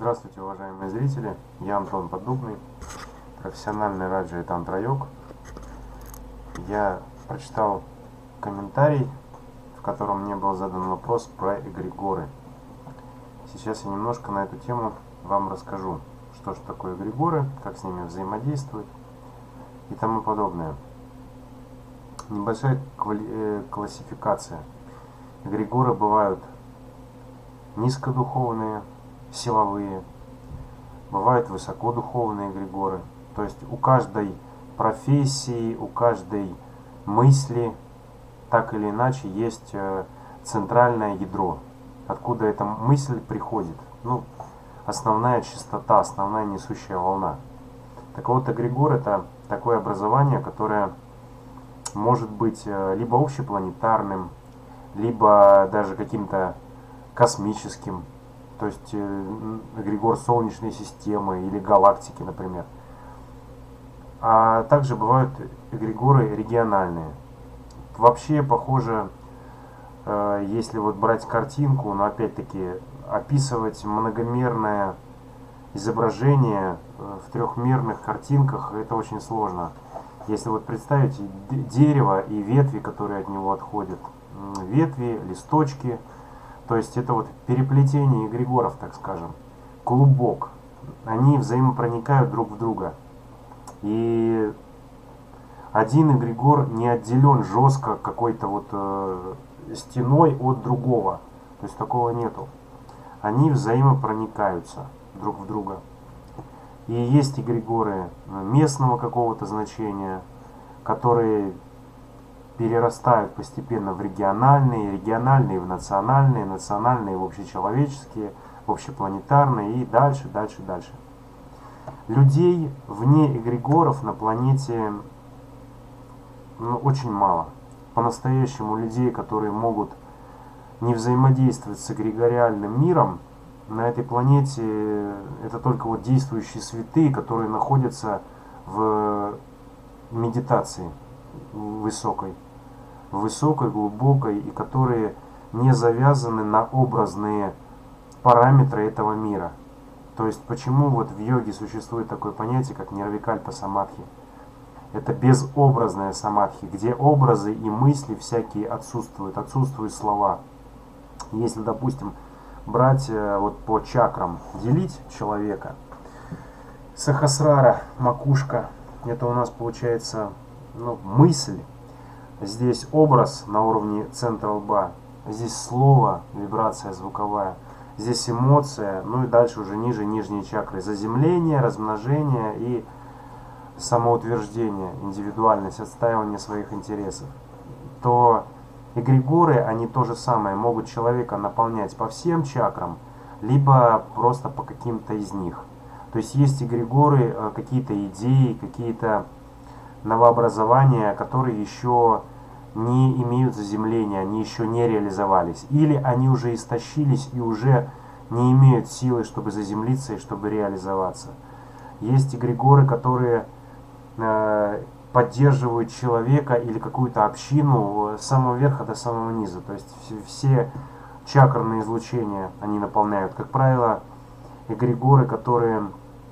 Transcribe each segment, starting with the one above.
Здравствуйте, уважаемые зрители! Я Антон Поддубный, профессиональный раджа и тантра-йог. Я прочитал комментарий, в котором мне был задан вопрос про эгрегоры. Сейчас я немножко на эту тему вам расскажу, что же такое эгрегоры, как с ними взаимодействовать и тому подобное. Небольшая классификация. Эгрегоры бывают низкодуховные, силовые, бывают высокодуховные эгрегоры. То есть у каждой профессии, у каждой мысли так или иначе есть центральное ядро, откуда эта мысль приходит. Основная частота, основная несущая волна. Так вот, эгрегор — это такое образование, которое может быть либо общепланетарным, либо даже каким-то космическим, то есть эгрегор Солнечной системы или галактики, например. А также бывают эгрегоры региональные. Вообще, похоже, если вот брать картинку, но опять-таки описывать многомерное изображение в трехмерных картинках, это очень сложно. Если вот представить дерево и ветви, которые от него отходят, ветви, листочки, то есть это вот переплетение эгрегоров, так скажем, клубок. Они взаимопроникают друг в друга. И один эгрегор не отделен жестко какой-то вот стеной от другого. То есть такого нету. Они взаимопроникаются друг в друга. И есть эгрегоры местного какого-то значения, которые перерастают постепенно в региональные, региональные в национальные, национальные в общечеловеческие, в общепланетарные и дальше. Людей вне эгрегоров на планете очень мало. По-настоящему людей, которые могут не взаимодействовать с эгрегориальным миром, на этой планете это только вот действующие святые, которые находятся в медитации высокой, глубокой, и которые не завязаны на образные параметры этого мира. То есть почему вот в йоге существует такое понятие, как нирвикальпа самадхи? Это безобразная самадхи, где образы и мысли всякие отсутствуют слова. Если, допустим, брать вот по чакрам, делить человека, сахасрара, макушка, это у нас получается мысль, здесь образ на уровне центра лба, здесь слово, вибрация звуковая, здесь эмоция, и дальше уже ниже нижние чакры, заземление, размножение и самоутверждение, индивидуальность, отстаивание своих интересов, то эгрегоры, они то же самое, могут человека наполнять по всем чакрам, либо просто по каким-то из них. То есть есть эгрегоры, какие-то идеи, какие-то новообразования, которые еще не имеют заземления, они еще не реализовались. Или они уже истощились и уже не имеют силы, чтобы заземлиться и чтобы реализоваться. Есть эгрегоры, которые поддерживают человека или какую-то общину с самого верха до самого низа. То есть все чакрные излучения они наполняют. Как правило, эгрегоры, которые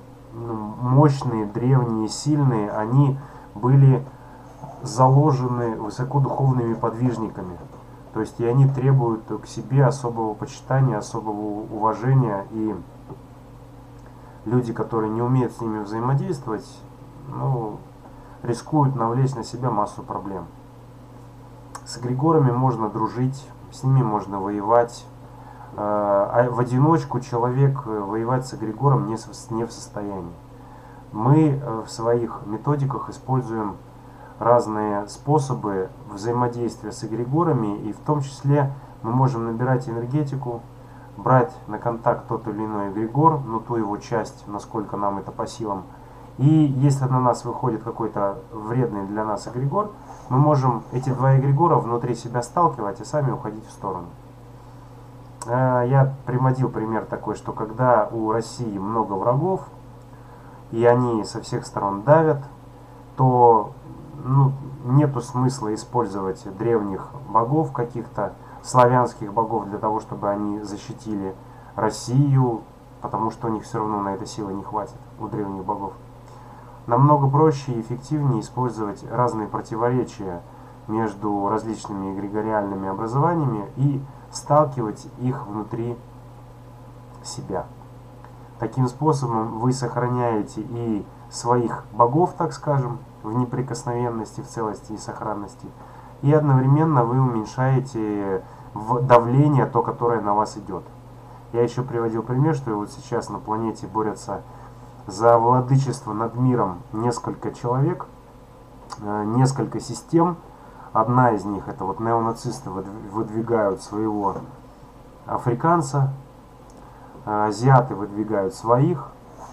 мощные, древние, сильные, они были заложены высокодуховными подвижниками. То есть и они требуют к себе особого почитания, особого уважения. И люди, которые не умеют с ними взаимодействовать, рискуют навлечь на себя массу проблем. С эгрегорами можно дружить, с ними можно воевать. А в одиночку человек воевать с эгрегором не в состоянии. Мы в своих методиках используем разные способы взаимодействия с эгрегорами, и в том числе мы можем набирать энергетику, брать на контакт тот или иной эгрегор, ту его часть, насколько нам это по силам. И если на нас выходит какой-то вредный для нас эгрегор, мы можем эти два эгрегора внутри себя сталкивать и сами уходить в сторону. Я приводил пример такой, что когда у России много врагов, и они со всех сторон давят, то нету смысла использовать древних богов, каких-то славянских богов, для того, чтобы они защитили Россию, потому что у них все равно на это силы не хватит, у древних богов. Намного проще и эффективнее использовать разные противоречия между различными эгрегориальными образованиями и сталкивать их внутри себя. Таким способом вы сохраняете и своих богов, так скажем, в неприкосновенности, в целости и сохранности, и одновременно вы уменьшаете давление, то, которое на вас идет. Я еще приводил пример, что вот сейчас на планете борются за владычество над миром несколько человек, несколько систем. Одна из них, это вот неонацисты, выдвигают своего африканца, азиаты выдвигают своих,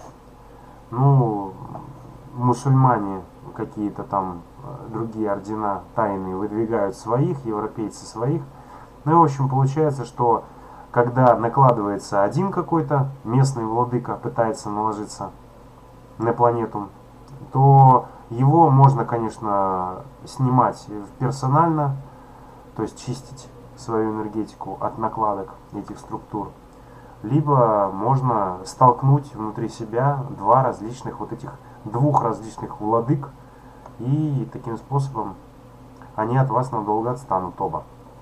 ну, мусульмане, какие-то там другие ордена тайные выдвигают своих, европейцы своих. Ну и в общем получается, что когда накладывается один какой-то местный владыка, пытается наложиться на планету, то его можно, конечно, снимать персонально, то есть чистить свою энергетику от накладок этих структур. Либо можно столкнуть внутри себя двух различных владык, и таким способом они от вас надолго отстанут оба.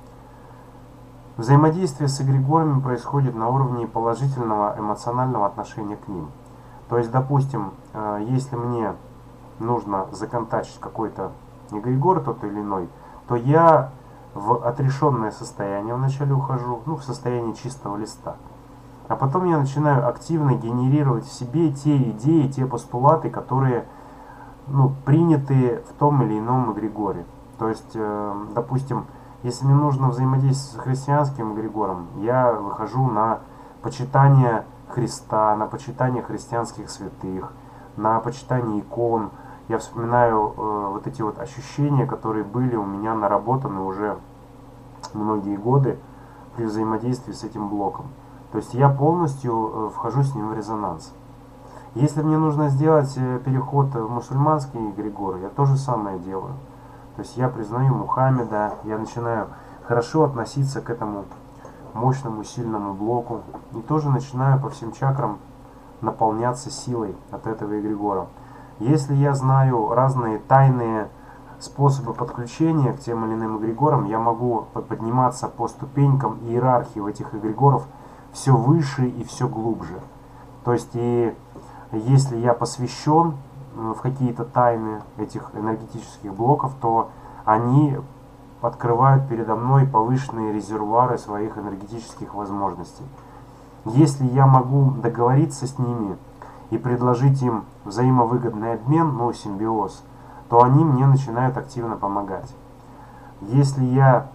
Взаимодействие с эгрегорами происходит на уровне положительного эмоционального отношения к ним. То есть, допустим, если мне нужно законтачить какой-то эгрегор, тот или иной, то я в отрешенное состояние вначале ухожу, в состояние чистого листа. А потом я начинаю активно генерировать в себе те идеи, те постулаты, которые приняты в том или ином эгрегоре. То есть, допустим, если мне нужно взаимодействовать с христианским эгрегором, я выхожу на почитание Христа, на почитание христианских святых, на почитание икон. Я вспоминаю вот эти вот ощущения, которые были у меня наработаны уже многие годы при взаимодействии с этим блоком. То есть я полностью вхожу с ним в резонанс. Если мне нужно сделать переход в мусульманские эгрегоры, я то же самое делаю. То есть я признаю Мухаммеда, я начинаю хорошо относиться к этому мощному, сильному блоку. И тоже начинаю по всем чакрам наполняться силой от этого эгрегора. Если я знаю разные тайные способы подключения к тем или иным эгрегорам, я могу подниматься по ступенькам иерархии в этих эгрегоров все выше и все глубже. То есть и если я посвящен в какие-то тайны этих энергетических блоков, то они открывают передо мной повышенные резервуары своих энергетических возможностей. Если я могу договориться с ними и предложить им взаимовыгодный обмен, симбиоз, то они мне начинают активно помогать. Если я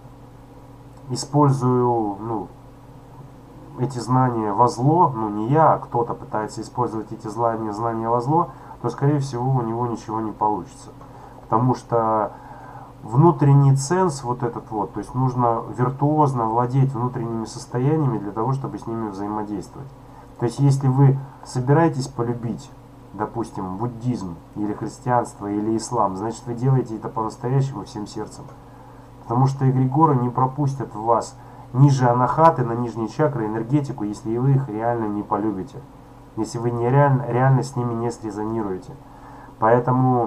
использую эти знания во зло, не я, а кто-то пытается использовать эти знания во зло, то, скорее всего, у него ничего не получится. Потому что внутренний ценз вот этот вот, то есть нужно виртуозно владеть внутренними состояниями для того, чтобы с ними взаимодействовать. То есть если вы собираетесь полюбить, допустим, буддизм или христианство или ислам, значит вы делаете это по-настоящему всем сердцем. Потому что эгрегоры не пропустят в вас ниже анахаты, на нижние чакры, энергетику, если вы их реально не полюбите. Если вы реально с ними не срезонируете. Поэтому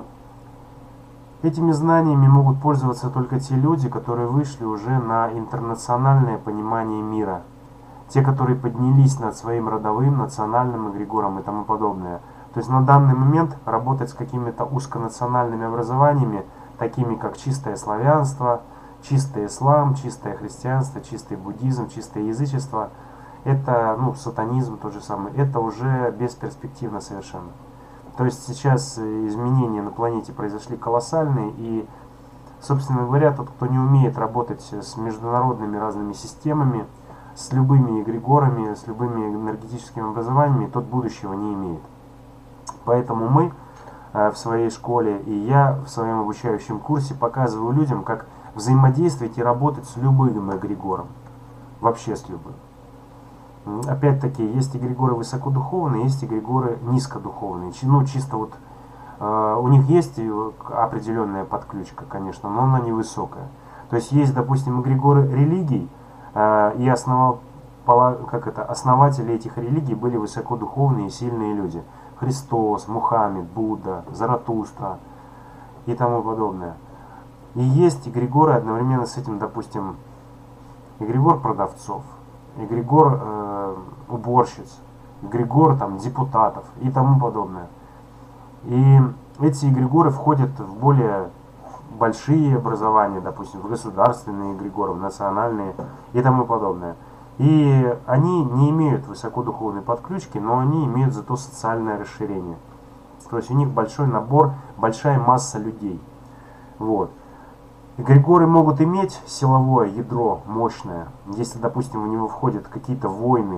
этими знаниями могут пользоваться только те люди, которые вышли уже на интернациональное понимание мира. Те, которые поднялись над своим родовым, национальным эгрегором и тому подобное. То есть на данный момент работать с какими-то узконациональными образованиями, такими как чистое славянство, чистый ислам, чистое христианство, чистый буддизм, чистое язычество, это, сатанизм тот же самый, это уже бесперспективно совершенно. То есть сейчас изменения на планете произошли колоссальные, и, собственно говоря, тот, кто не умеет работать с международными разными системами, с любыми эгрегорами, с любыми энергетическими образованиями, тот будущего не имеет. Поэтому мы в своей школе и я в своем обучающем курсе показываю людям, как взаимодействовать и работать с любым эгрегором. Вообще с любым. Опять-таки, есть эгрегоры высокодуховные, есть эгрегоры низкодуховные. Чисто вот у них есть определенная подключка, конечно, но она невысокая. То есть есть, допустим, эгрегоры религий и основатели этих религий были высокодуховные и сильные люди. Христос, Мухаммед, Будда, Заратустра и тому подобное. И есть эгрегоры одновременно с этим, допустим, эгрегор продавцов, эгрегор уборщиц, эгрегор там, депутатов и тому подобное. И эти эгрегоры входят в более большие образования, допустим, в государственные эгрегоры, в национальные и тому подобное. И они не имеют высокодуховной подключки, но они имеют зато социальное расширение. То есть у них большой набор, большая масса людей. Вот. Эгрегоры могут иметь силовое ядро мощное, если, допустим, в него входят какие-то войны,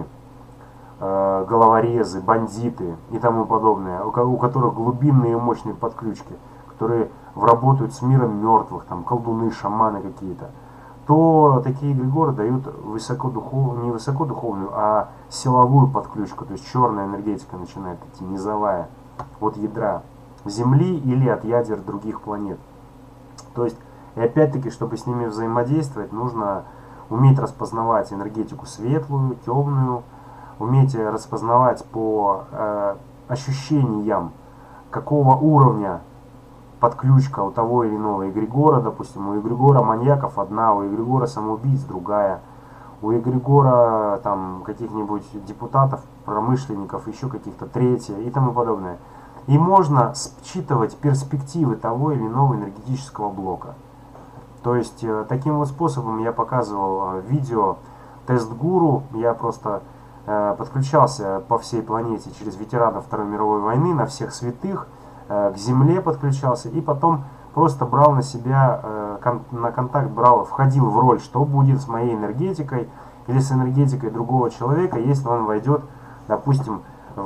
головорезы, бандиты и тому подобное, у которых глубинные и мощные подключки, которые работают с миром мертвых, там колдуны, шаманы какие-то, то такие эгрегоры дают не высокодуховную, а силовую подключку, то есть черная энергетика начинает идти, низовая, от ядра Земли или от ядер других планет. То есть, и опять-таки, чтобы с ними взаимодействовать, нужно уметь распознавать энергетику светлую, темную, уметь распознавать по ощущениям, какого уровня подключка у того или иного эгрегора, допустим, у эгрегора маньяков одна, у эгрегора самоубийц другая, у эгрегора там каких-нибудь депутатов, промышленников, еще каких-то третья и тому подобное. И можно считывать перспективы того или иного энергетического блока. То есть таким вот способом я показывал видео тест-гуру, я просто подключался по всей планете через ветеранов Второй мировой войны, на всех святых, к Земле подключался и потом просто брал на себя, на контакт брал, входил в роль, что будет с моей энергетикой или с энергетикой другого человека, если он войдет, допустим,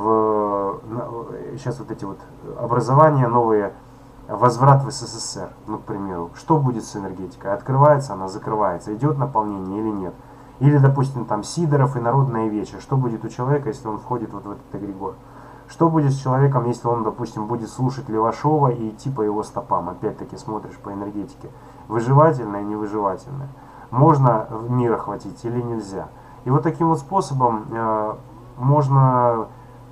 сейчас вот эти вот образования новые, возврат в СССР, ну, к примеру, что будет с энергетикой? Открывается она, закрывается, идет наполнение или нет? Или, допустим, там Сидоров и народное вече, что будет у человека, если он входит вот в этот эгрегор? Что будет с человеком, если он, допустим, будет слушать Левашова и идти по его стопам? Опять-таки смотришь по энергетике. Выживательное, невыживательное. Можно мир охватить или нельзя? И вот таким вот способом можно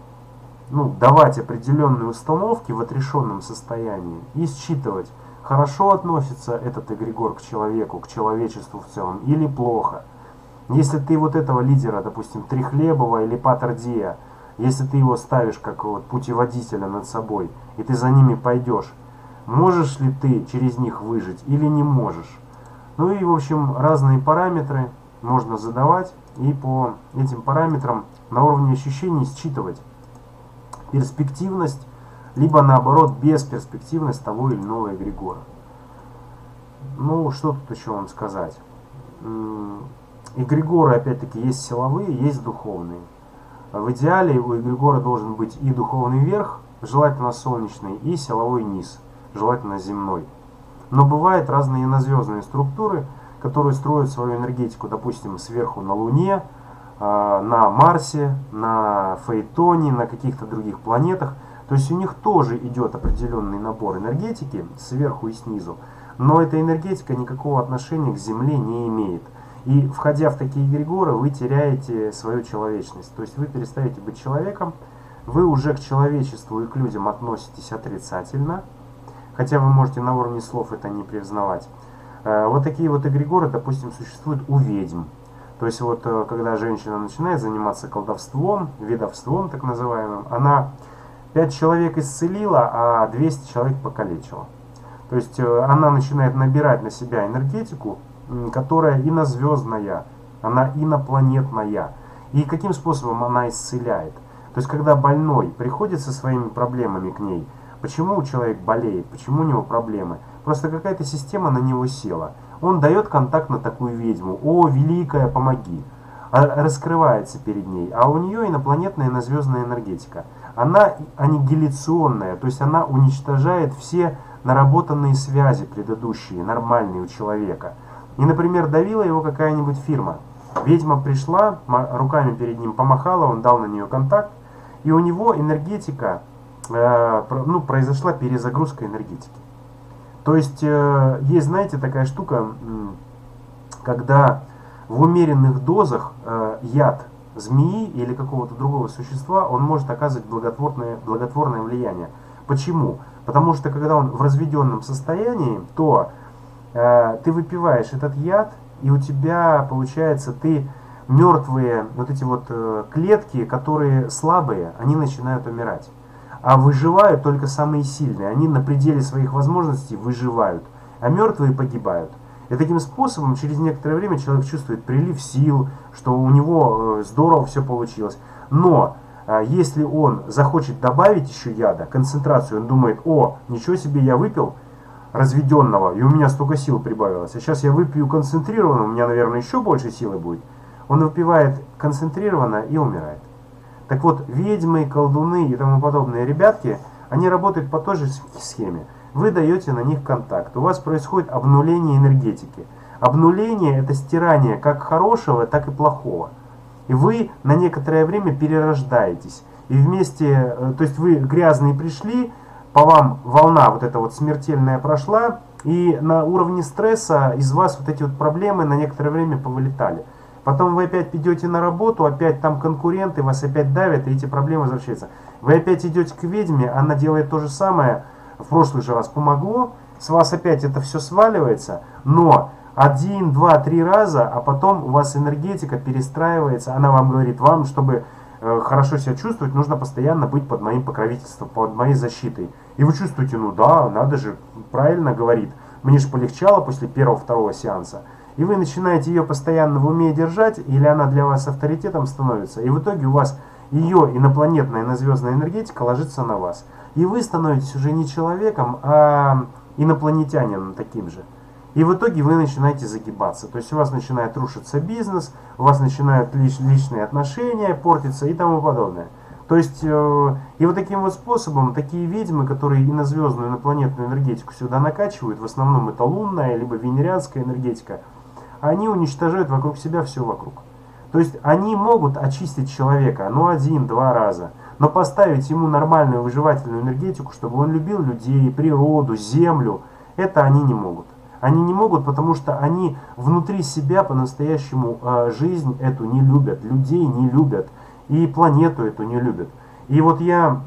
давать определенные установки в отрешенном состоянии и считывать, хорошо относится этот эгрегор к человеку, к человечеству в целом, или плохо. Если ты вот этого лидера, допустим, Трихлебова или Паттердия, если ты его ставишь как вот путеводителя над собой, и ты за ними пойдешь, можешь ли ты через них выжить или не можешь? Ну и, в общем, разные параметры можно задавать, и по этим параметрам на уровне ощущений считывать перспективность, либо наоборот бесперспективность того или иного эгрегора. Ну, что тут еще вам сказать? Эгрегоры, опять-таки, есть силовые, есть духовные. В идеале у эгрегора должен быть и духовный верх, желательно солнечный, и силовой низ, желательно земной. Но бывают разные инозвездные структуры, которые строят свою энергетику, допустим, сверху на Луне, на Марсе, на Фейтоне, на каких-то других планетах. То есть у них тоже идет определенный набор энергетики сверху и снизу, но эта энергетика никакого отношения к Земле не имеет. И входя в такие эгрегоры, вы теряете свою человечность. То есть вы перестаете быть человеком, вы уже к человечеству и к людям относитесь отрицательно, хотя вы можете на уровне слов это не признавать. Вот такие вот эгрегоры, допустим, существуют у ведьм. То есть вот когда женщина начинает заниматься колдовством, ведовством так называемым, она 5 человек исцелила, а 200 человек покалечила. То есть она начинает набирать на себя энергетику, которая инозвездная, она инопланетная. И каким способом она исцеляет? То есть когда больной приходит со своими проблемами к ней, почему человек болеет, почему у него проблемы? Просто какая-то система на него села. Он дает контакт на такую ведьму. О, великая, помоги. Раскрывается перед ней. А у нее инопланетная инозвездная энергетика. Она аннигиляционная, то есть она уничтожает все наработанные связи предыдущие, нормальные у человека. И, например, давила его какая-нибудь фирма. Ведьма пришла, руками перед ним помахала, он дал на нее контакт, и у него энергетика, произошла перезагрузка энергетики. То есть, есть, знаете, такая штука, когда в умеренных дозах яд змеи или какого-то другого существа, он может оказывать благотворное влияние. Почему? Потому что когда он в разведенном состоянии, то ты выпиваешь этот яд, и у тебя получается, ты мертвые вот эти вот клетки, которые слабые, они начинают умирать. А выживают только самые сильные. Они на пределе своих возможностей выживают, а мертвые погибают. И таким способом через некоторое время человек чувствует прилив сил, что у него здорово все получилось. Но если он захочет добавить еще яда, концентрацию, он думает: о, ничего себе, я выпил разведенного, и у меня столько сил прибавилось. А сейчас я выпью концентрированно, у меня, наверное, еще больше силы будет. Он выпивает концентрированно и умирает. Так вот, ведьмы, колдуны и тому подобные ребятки, они работают по той же схеме. Вы даете на них контакт, у вас происходит обнуление энергетики. Обнуление – это стирание как хорошего, так и плохого. И вы на некоторое время перерождаетесь. И вместе, то есть вы грязные пришли, по вам волна вот эта вот смертельная прошла, и на уровне стресса из вас вот эти вот проблемы на некоторое время повылетали. Потом вы опять идете на работу, опять там конкуренты, вас опять давят, и эти проблемы возвращаются. Вы опять идете к ведьме, она делает то же самое, в прошлый же раз помогло, с вас опять это все сваливается, но 1, 2, 3 раза, а потом у вас энергетика перестраивается, она вам говорит: вам, чтобы хорошо себя чувствовать, нужно постоянно быть под моим покровительством, под моей защитой. И вы чувствуете: ну да, надо же, правильно говорит, мне же полегчало после первого-второго сеанса. И вы начинаете ее постоянно в уме держать, или она для вас авторитетом становится, и в итоге у вас ее инопланетная назвездная энергетика ложится на вас. И вы становитесь уже не человеком, а инопланетянином таким же. И в итоге вы начинаете загибаться. То есть у вас начинает рушиться бизнес, у вас начинают личные отношения портиться и тому подобное. То есть, и вот таким вот способом, такие ведьмы, которые инозвездную, инопланетную энергетику сюда накачивают, в основном это лунная, либо венерианская энергетика, они уничтожают вокруг себя все вокруг. То есть они могут очистить человека, ну, 1-2 раза, но поставить ему нормальную выживательную энергетику, чтобы он любил людей, природу, землю, это они не могут. Они не могут, потому что они внутри себя по-настоящему жизнь эту не любят, людей не любят, и планету эту не любят. И вот я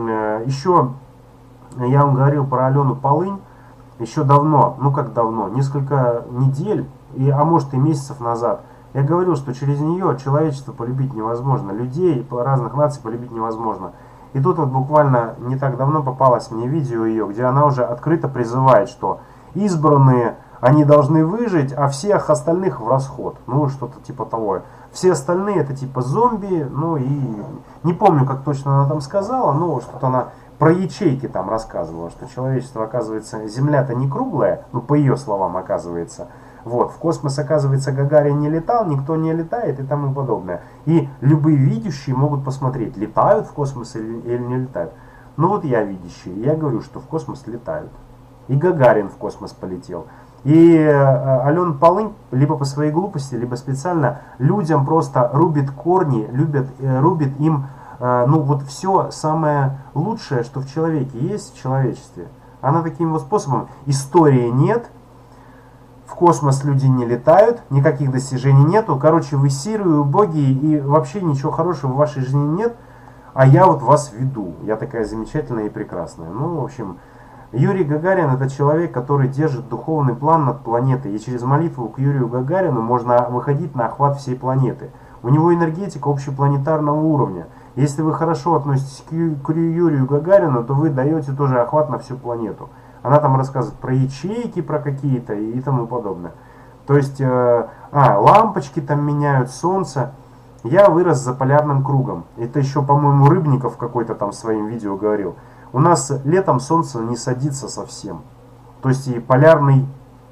вам говорил про Алену Полынь еще давно, ну как давно, несколько недель, а может и месяцев назад. Я говорил, что через нее человечество полюбить невозможно, людей разных наций полюбить невозможно. И тут вот буквально не так давно попалось мне видео ее, где она уже открыто призывает, что избранные, они должны выжить, а всех остальных в расход. Ну, что-то типа того. Все остальные это типа зомби, ну и не помню, как точно она там сказала, но что-то она про ячейки там рассказывала, что человечество, оказывается, Земля-то не круглая, ну, по ее словам, оказывается. Вот, в космос, оказывается, Гагарин не летал, никто не летает и тому подобное. И любые видящие могут посмотреть, летают в космос или не летают. Ну вот я видящий, я говорю, что в космос летают. И Гагарин в космос полетел. И Алена Полынь либо по своей глупости, либо специально людям просто рубит корни, рубит им ну вот все самое лучшее, что в человеке есть, в человечестве. Она таким вот способом: истории нет, в космос люди не летают, никаких достижений нету, короче, вы серые, убогие, и вообще ничего хорошего в вашей жизни нет, а я вот вас веду, я такая замечательная и прекрасная. Ну, в общем, Юрий Гагарин — это человек, который держит духовный план над планетой, и через молитву к Юрию Гагарину можно выходить на охват всей планеты. У него энергетика общепланетарного уровня. Если вы хорошо относитесь к Юрию Гагарину, то вы даете тоже охват на всю планету. Она там рассказывает про ячейки, про какие-то и тому подобное. То есть, лампочки там меняют, солнце. Я вырос за полярным кругом. Это еще, по-моему, Рыбников какой-то там в своем видео говорил. У нас летом солнце не садится совсем. То есть и полярный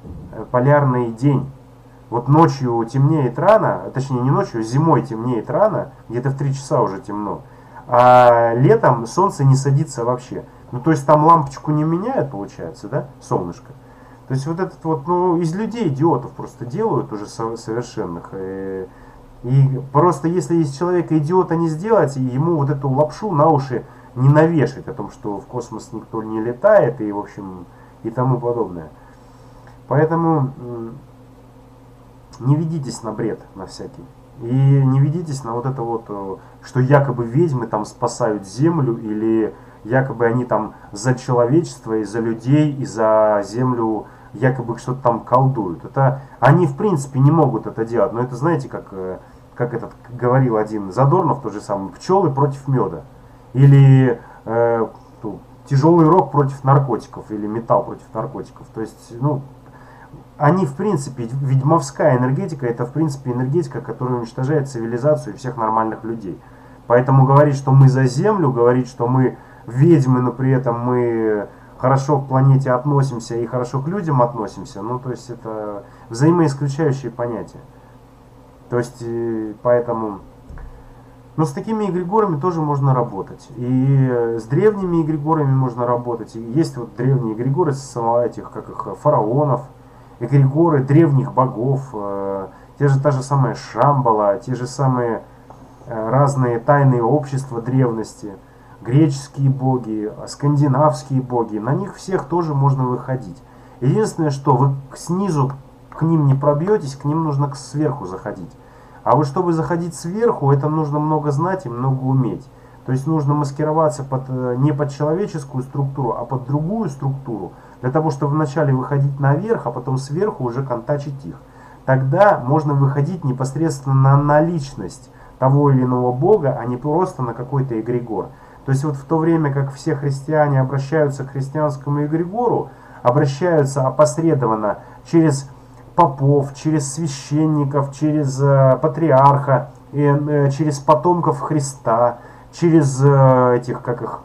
день. Вот ночью темнеет рано, точнее не ночью, зимой темнеет рано, где-то в 3 часа уже темно. А летом солнце не садится вообще. Ну, то есть там лампочку не меняют, получается, да, солнышко. То есть вот этот вот, ну, из людей идиотов просто делают уже совершенных. И просто если из человека идиота не сделать, ему вот эту лапшу на уши не навешать о том, что в космос никто не летает и, в общем, и тому подобное. Поэтому не ведитесь на бред, на всякий. И не ведитесь на вот это вот, что якобы ведьмы там спасают землю, или якобы они там за человечество, и за людей, и за землю якобы что-то там колдуют. Это, они в принципе не могут это делать. Но это знаете, как этот говорил один Задорнов, тот же самый, пчелы против меда. Или тяжелый рок против наркотиков, или металл против наркотиков. То есть, ну, они, в принципе, ведьмовская энергетика, это, в принципе, энергетика, которая уничтожает цивилизацию и всех нормальных людей. Поэтому говорить, что мы за землю, говорить, что мы ведьмы, но при этом мы хорошо к планете относимся и хорошо к людям относимся, ну, то есть, это взаимоисключающие понятия. То есть, поэтому... Но с такими эгрегорами тоже можно работать. И с древними эгрегорами можно работать. И есть вот древние эгрегоры этих, как их, фараонов, эгрегоры древних богов, та же самая Шамбала, те же самые разные тайные общества древности, греческие боги, скандинавские боги. На них всех тоже можно выходить. Единственное, что вы снизу к ним не пробьетесь, к ним нужно сверху заходить. А вот чтобы заходить сверху, это нужно много знать и много уметь. То есть нужно маскироваться не под человеческую структуру, а под другую структуру, для того, чтобы вначале выходить наверх, а потом сверху уже контачить их. Тогда можно выходить непосредственно на личность того или иного бога, а не просто на какой-то эгрегор. То есть вот в то время, как все христиане обращаются к христианскому эгрегору, обращаются опосредованно через попов, через священников, через патриарха, через потомков Христа, через этих, как их,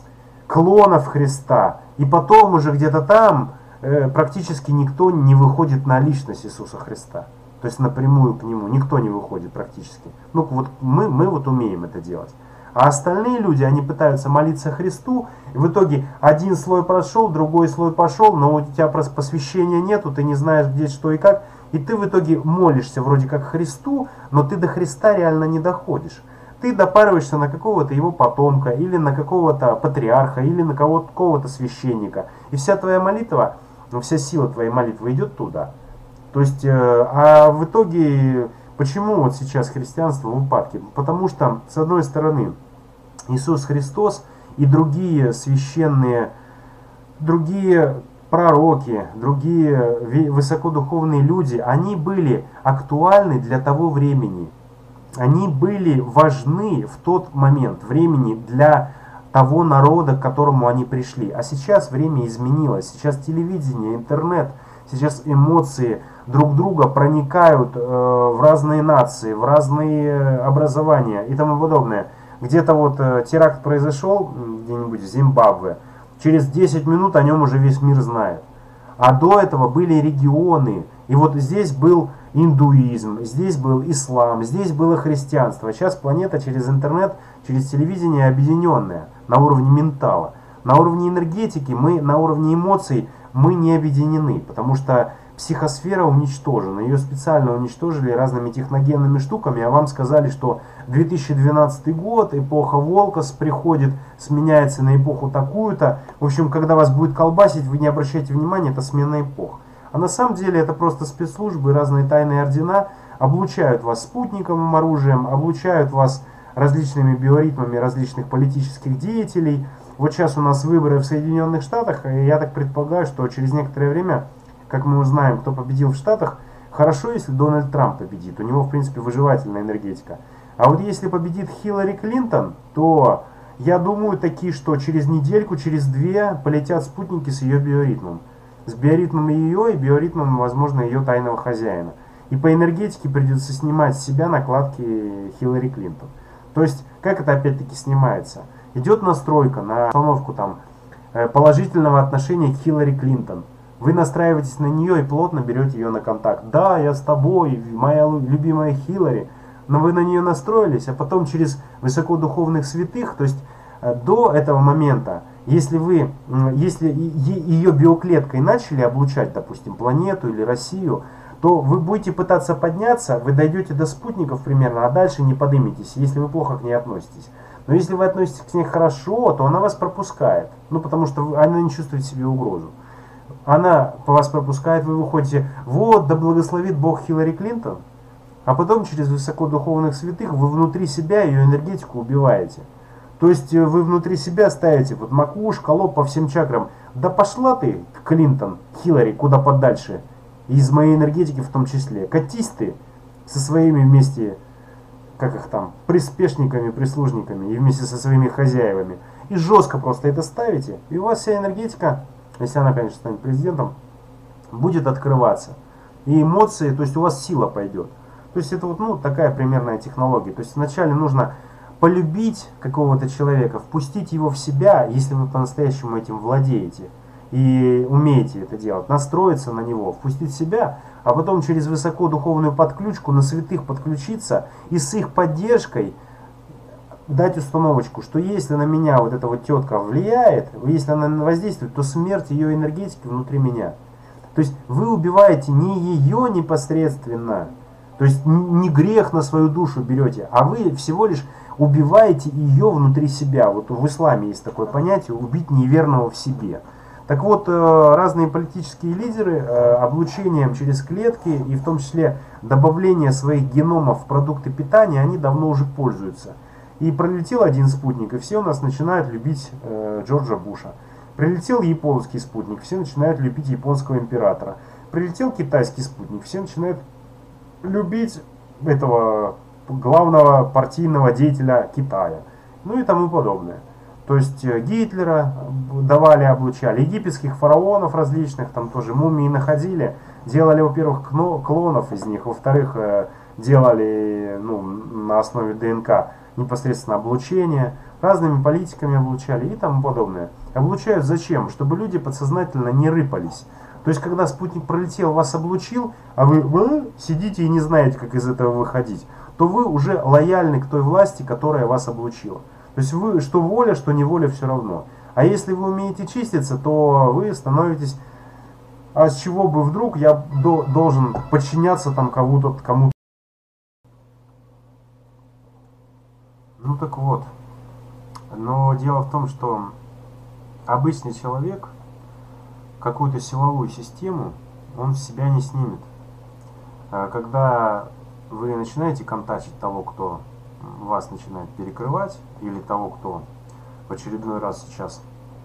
клонов Христа. И потом уже где-то там практически никто не выходит на личность Иисуса Христа. То есть напрямую к Нему никто не выходит практически. Ну вот мы вот умеем это делать. А остальные люди, они пытаются молиться Христу, и в итоге один слой прошел, другой слой пошел, но у тебя посвящения нету, ты не знаешь, где что и как, и ты в итоге молишься вроде как Христу, но ты до Христа реально не доходишь. Ты допариваешься на какого-то его потомка, или на какого-то патриарха, или на какого-то священника. И вся твоя молитва, вся сила твоей молитвы идет туда. То есть, а в итоге, почему вот сейчас христианство в упадке? Потому что, с одной стороны, Иисус Христос и другие священные, другие пророки, другие высокодуховные люди, они были актуальны для того времени. Они были важны в тот момент времени для того народа, к которому они пришли. А сейчас время изменилось. Сейчас телевидение, интернет, сейчас эмоции друг друга проникают в разные нации, в разные образования и тому подобное. Где-то вот теракт произошел где-нибудь в Зимбабве, через 10 минут о нем уже весь мир знает. А до этого были регионы, и вот здесь был индуизм, здесь был ислам, здесь было христианство. А сейчас планета через интернет, через телевидение объединенная на уровне ментала. На уровне энергетики, на уровне эмоций мы не объединены, потому что психосфера уничтожена. Ее специально уничтожили разными техногенными штуками, а вам сказали, что 2012 год, эпоха Волка приходит, сменяется на эпоху такую-то. В общем, когда вас будет колбасить, вы не обращайте внимания, это смена эпох. А на самом деле это просто спецслужбы, разные тайные ордена облучают вас спутниковым оружием, облучают вас различными биоритмами различных политических деятелей. Вот сейчас у нас выборы в Соединенных Штатах, и я так предполагаю, что через некоторое время, как мы узнаем, кто победил в Штатах, хорошо, если Дональд Трамп победит. У него, в принципе, выживательная энергетика. А вот если победит Хиллари Клинтон, то я думаю такие, что через недельку, через две полетят спутники с ее биоритмом. С биоритмом ее и биоритмом, возможно, ее тайного хозяина. И по энергетике придется снимать с себя накладки Хиллари Клинтон. То есть, как это опять-таки снимается? Идет настройка на установку там, положительного отношения к Хиллари Клинтон. Вы настраиваетесь на нее и плотно берете ее на контакт. Да, я с тобой, моя любимая Хиллари. Но вы на нее настроились, а потом через высокодуховных святых, то есть до этого момента, если ее биоклеткой начали облучать, допустим, планету или Россию, то вы будете пытаться подняться, вы дойдете до спутников примерно, а дальше не подниметесь, если вы плохо к ней относитесь. Но если вы относитесь к ней хорошо, то она вас пропускает, ну потому что она не чувствует в себе угрозу. Она вас пропускает, вы выходите, вот, да благословит Бог Хиллари Клинтон, а потом через высокодуховных святых вы внутри себя ее энергетику убиваете. То есть вы внутри себя ставите вот макушка, лоб по всем чакрам. Да пошла ты, Клинтон, Хиллари, куда подальше. Из моей энергетики в том числе. Катись ты со своими вместе, как их там, приспешниками, прислужниками и вместе со своими хозяевами. И жестко просто это ставите. И у вас вся энергетика, если она, конечно, станет президентом, будет открываться. И эмоции, то есть у вас сила пойдет. То есть это вот ну, такая примерная технология. То есть вначале нужно полюбить какого-то человека, впустить его в себя, если вы по-настоящему этим владеете и умеете это делать, настроиться на него, впустить в себя, а потом через высокодуховную подключку на святых подключиться и с их поддержкой дать установочку, что если на меня вот эта вот тетка влияет, если она воздействует, то смерть ее энергетики внутри меня. То есть вы убиваете не ее непосредственно, то есть не грех на свою душу берете, а вы всего лишь убиваете ее внутри себя. Вот в исламе есть такое понятие «убить неверного в себе». Так вот, разные политические лидеры облучением через клетки и в том числе добавление своих геномов в продукты питания, они давно уже пользуются. И пролетел один спутник, и все у нас начинают любить Джорджа Буша. Прилетел японский спутник, все начинают любить японского императора. Прилетел китайский спутник, все начинают любить этого главного партийного деятеля Китая. Ну и тому подобное. То есть Гитлера давали, облучали, египетских фараонов различных, там тоже мумии находили, делали, во-первых, клонов из них, во-вторых, делали ну, на основе ДНК непосредственно облучение, разными политиками облучали и тому подобное. Облучают зачем? Чтобы люди подсознательно не рыпались. То есть, когда спутник пролетел, вас облучил, а вы сидите и не знаете, как из этого выходить, то вы уже лояльны к той власти, которая вас облучила. То есть, вы что воля, что неволя, все равно. А если вы умеете чиститься, то вы становитесь... А с чего бы вдруг я должен подчиняться там кому-то? Ну так вот. Но дело в том, что обычный человек какую-то силовую систему он в себя не снимет. Когда вы начинаете контачить того, кто вас начинает перекрывать, или того, кто в очередной раз сейчас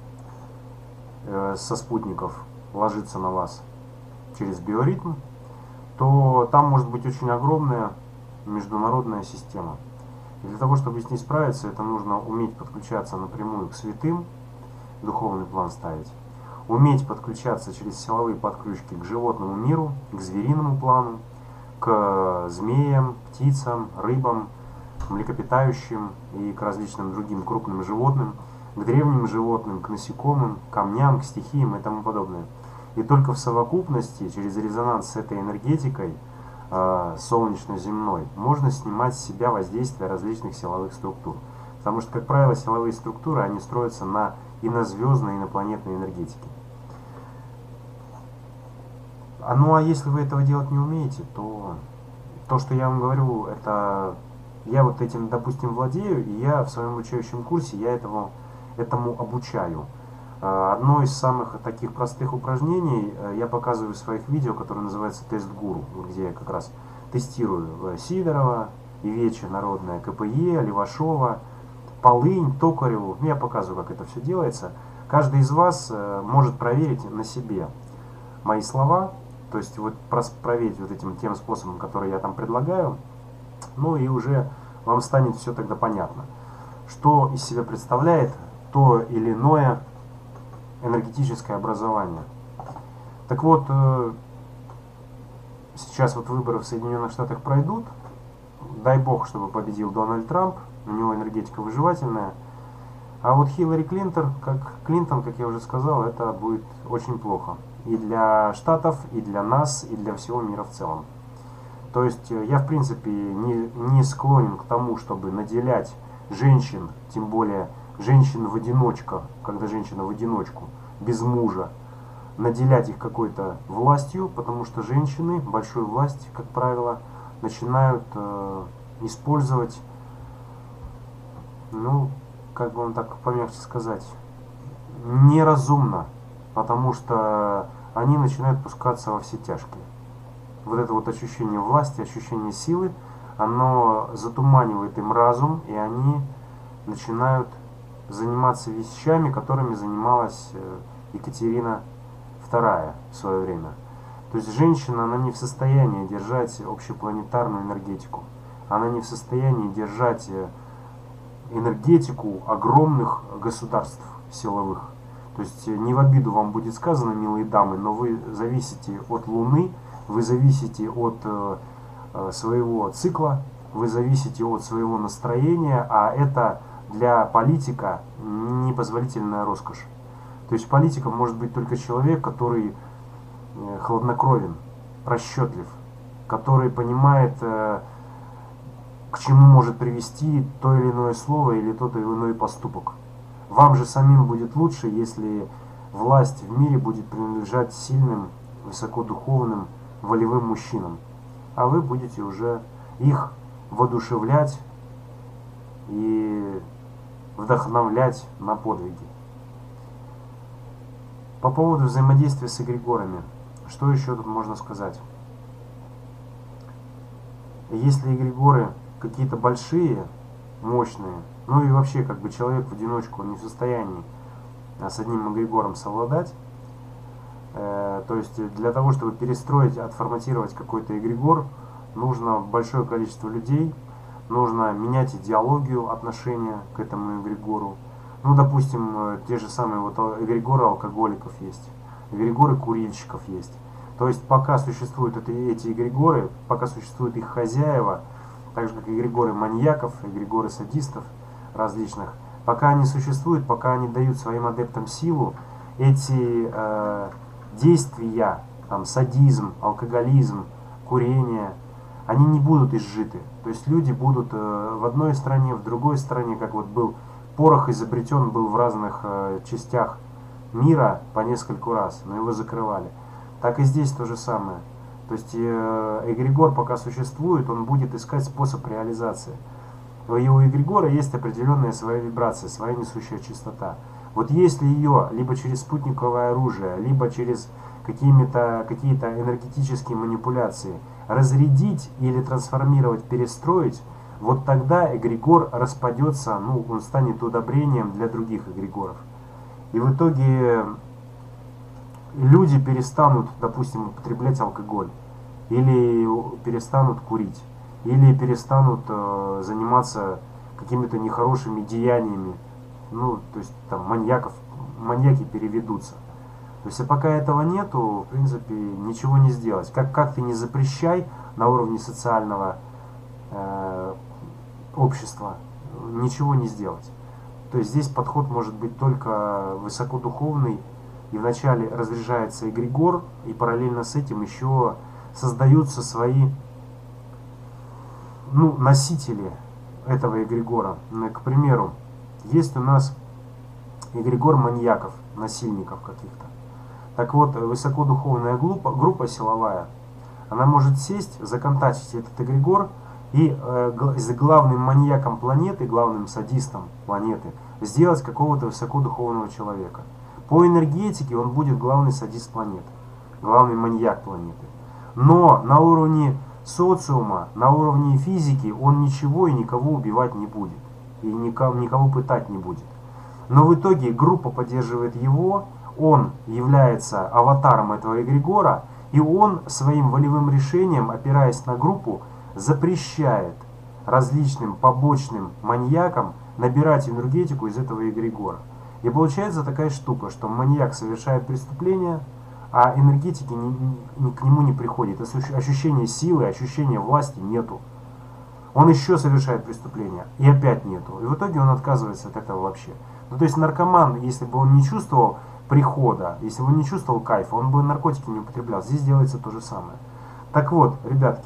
со спутников ложится на вас через биоритм, то там может быть очень огромная международная система. И для того, чтобы с ней справиться, это нужно уметь подключаться напрямую к святым, духовный план ставить, уметь подключаться через силовые подключки к животному миру, к звериному плану, к змеям, птицам, рыбам, млекопитающим и к различным другим крупным животным, к древним животным, к насекомым, к камням, к стихиям и тому подобное. И только в совокупности, через резонанс с этой энергетикой, солнечно-земной, можно снимать с себя воздействие различных силовых структур. Потому что, как правило, силовые структуры, они строятся на инозвездной, инопланетной энергетике. Ну а если вы этого делать не умеете, то что я вам говорю, это я вот этим, допустим, владею, и я в своем обучающем курсе я этому обучаю. Одно из самых таких простых упражнений я показываю в своих видео, которое называется «Тест Гуру», где я как раз тестирую Сидорова, Ивечье народное, КПЕ, Левашова, Полынь, Токареву. Я показываю, как это все делается. Каждый из вас может проверить на себе мои слова, то есть вот проверить вот этим тем способом, который я там предлагаю, ну и уже вам станет все тогда понятно, что из себя представляет то или иное энергетическое образование. Так вот, сейчас вот выборы в Соединенных Штатах пройдут, дай бог, чтобы победил Дональд Трамп, у него энергетика выживательная, а вот Хиллари Клинтон, как я уже сказал, это будет очень плохо. И для Штатов, и для нас, и для всего мира в целом. То есть я в принципе не склонен к тому, чтобы наделять женщин, тем более женщин в одиночку, когда женщина в одиночку, без мужа, наделять их какой-то властью, потому что женщины большую власть, как правило, начинают использовать, ну, как бы вам так помягче сказать, неразумно. потому что они начинают пускаться во все тяжкие. Вот это вот ощущение власти, ощущение силы, оно затуманивает им разум, и они начинают заниматься вещами, которыми занималась Екатерина II в свое время. То есть женщина, она не в состоянии держать общепланетарную энергетику. Она не в состоянии держать энергетику огромных государств силовых. То есть не в обиду вам будет сказано, милые дамы, но вы зависите от Луны, вы зависите от своего цикла, вы зависите от своего настроения, а это для политика непозволительная роскошь. То есть политиком может быть только человек, который хладнокровен, расчетлив, который понимает, к чему может привести то или иное слово или тот или иной поступок. Вам же самим будет лучше, если власть в мире будет принадлежать сильным, высокодуховным, волевым мужчинам, а вы будете уже их воодушевлять и вдохновлять на подвиги. По поводу взаимодействия с эгрегорами, что еще тут можно сказать? Если эгрегоры какие-то большие, мощные, ну и вообще как бы человек в одиночку не в состоянии с одним эгрегором совладать, то есть для того, чтобы перестроить, отформатировать какой-то эгрегор, нужно большое количество людей, нужно менять идеологию отношения к этому эгрегору. Ну, допустим, те же самые вот эгрегоры алкоголиков есть, эгрегоры курильщиков есть. То есть пока существуют эти эгрегоры, пока существуют их хозяева, так же как эгрегоры маньяков, эгрегоры садистов различных, пока они существуют, пока они дают своим адептам силу, эти действия, там, садизм, алкоголизм, курение, они не будут изжиты. То есть люди будут в одной стране, в другой стране, как вот был порох изобретен был в разных частях мира по нескольку раз, но его закрывали. Так и здесь то же самое. То есть эгрегор пока существует, он будет искать способ реализации. У эгрегора есть определенная своя вибрация, своя несущая частота. Вот если ее либо через спутниковое оружие, либо через какие-то энергетические манипуляции разрядить или трансформировать, перестроить, вот тогда эгрегор распадется, ну, он станет удобрением для других эгрегоров. И в итоге люди перестанут, допустим, употреблять алкоголь, или перестанут курить, или перестанут заниматься какими-то нехорошими деяниями, ну, то есть там маньяки переведутся. То есть, а пока этого нету, в принципе, ничего не сделать. Как ты не запрещай на уровне социального общества, ничего не сделать. То есть здесь подход может быть только высокодуховный, и вначале разряжается эгрегор, и параллельно с этим еще создаются свои, ну, носители этого эгрегора. К примеру, есть у нас эгрегор маньяков, насильников каких-то. Так вот, высокодуховная группа силовая, она может сесть, законтачить этот эгрегор и с главным маньяком планеты, главным садистом планеты, сделать какого-то высокодуховного человека. По энергетике он будет главный садист планеты, главный маньяк планеты. Но на уровне социума, на уровне физики он ничего и никого убивать не будет. И никого пытать не будет. Но в итоге группа поддерживает его, он является аватаром этого эгрегора, и он своим волевым решением, опираясь на группу, запрещает различным побочным маньякам набирать энергетику из этого эгрегора. И получается такая штука, что маньяк совершает преступление, а энергетики к нему не приходит. Ощущения силы, ощущения власти нету. Он еще совершает преступление, и опять нету. И в итоге он отказывается от этого вообще. Ну, то есть наркоман, если бы он не чувствовал прихода, если бы он не чувствовал кайфа, он бы наркотики не употреблял. Здесь делается то же самое. Так вот, ребятки,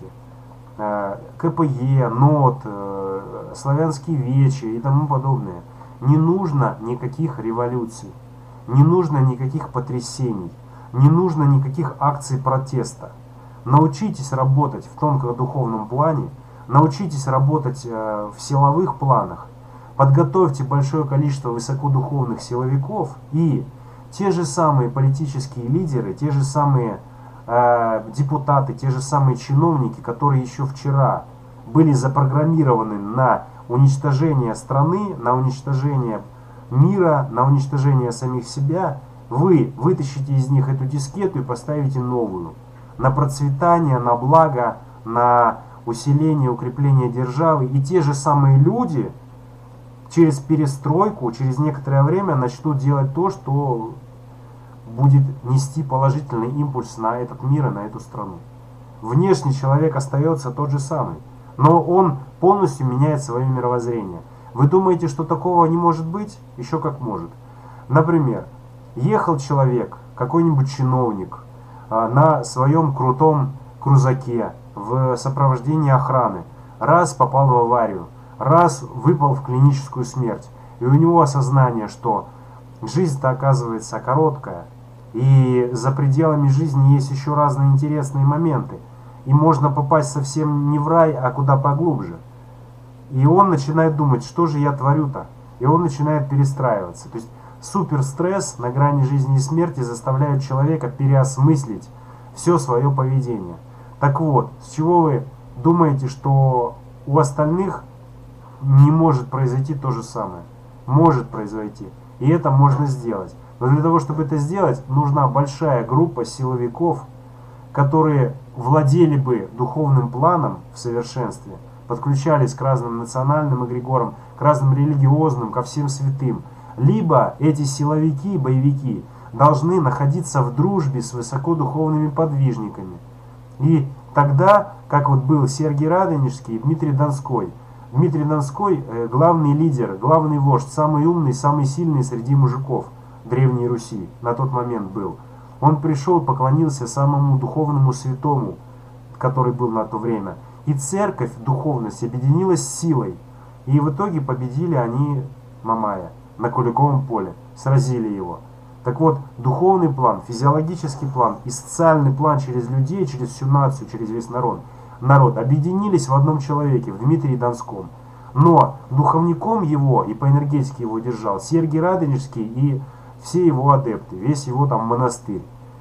КПЕ, НОТ, славянские вечи и тому подобное. Не нужно никаких революций, не нужно никаких потрясений, не нужно никаких акций протеста. Научитесь работать в тонко-духовном плане, научитесь работать в силовых планах, подготовьте большое количество высокодуховных силовиков и те же самые политические лидеры, те же самые депутаты, те же самые чиновники, которые еще вчера были запрограммированы на уничтожение страны, на уничтожение мира, на уничтожение самих себя, вы вытащите из них эту дискету и поставите новую. На процветание, на благо, на усиление, укрепление державы. И те же самые люди через перестройку, через некоторое время начнут делать то, что будет нести положительный импульс на этот мир и на эту страну. Внешний человек остается тот же самый, но он полностью меняет свое мировоззрение. Вы думаете, что такого не может быть? Еще как может. Например, ехал человек, какой-нибудь чиновник, на своем крутом крузаке в сопровождении охраны, раз попал в аварию, раз выпал в клиническую смерть, и у него осознание, что жизнь-то оказывается короткая, и за пределами жизни есть еще разные интересные моменты, и можно попасть совсем не в рай, а куда поглубже. И он начинает думать, что же я творю-то, и он начинает перестраиваться. То есть суперстресс на грани жизни и смерти заставляет человека переосмыслить все свое поведение. Так вот, с чего вы думаете, что у остальных не может произойти то же самое? Может произойти. И это можно сделать. Но для того, чтобы это сделать, нужна большая группа силовиков, которые владели бы духовным планом в совершенстве, подключались к разным национальным эгрегорам, к разным религиозным, ко всем святым. Либо эти силовики, боевики, должны находиться в дружбе с высокодуховными подвижниками. И тогда, как вот был Сергий Радонежский и Дмитрий Донской. Дмитрий Донской главный лидер, главный вождь, самый умный, самый сильный среди мужиков Древней Руси на тот момент был. Он пришел, поклонился самому духовному святому, который был на то время. И церковь, духовность объединилась с силой. И в итоге победили они Мамая на Куликовом поле, сразили его. Так вот, духовный план, физиологический план и социальный план через людей, через всю нацию, через весь народ объединились в одном человеке, в Дмитрии Донском. Но духовником его и по энергетике его держал Сергий Радонежский и все его адепты, весь его там монастырь.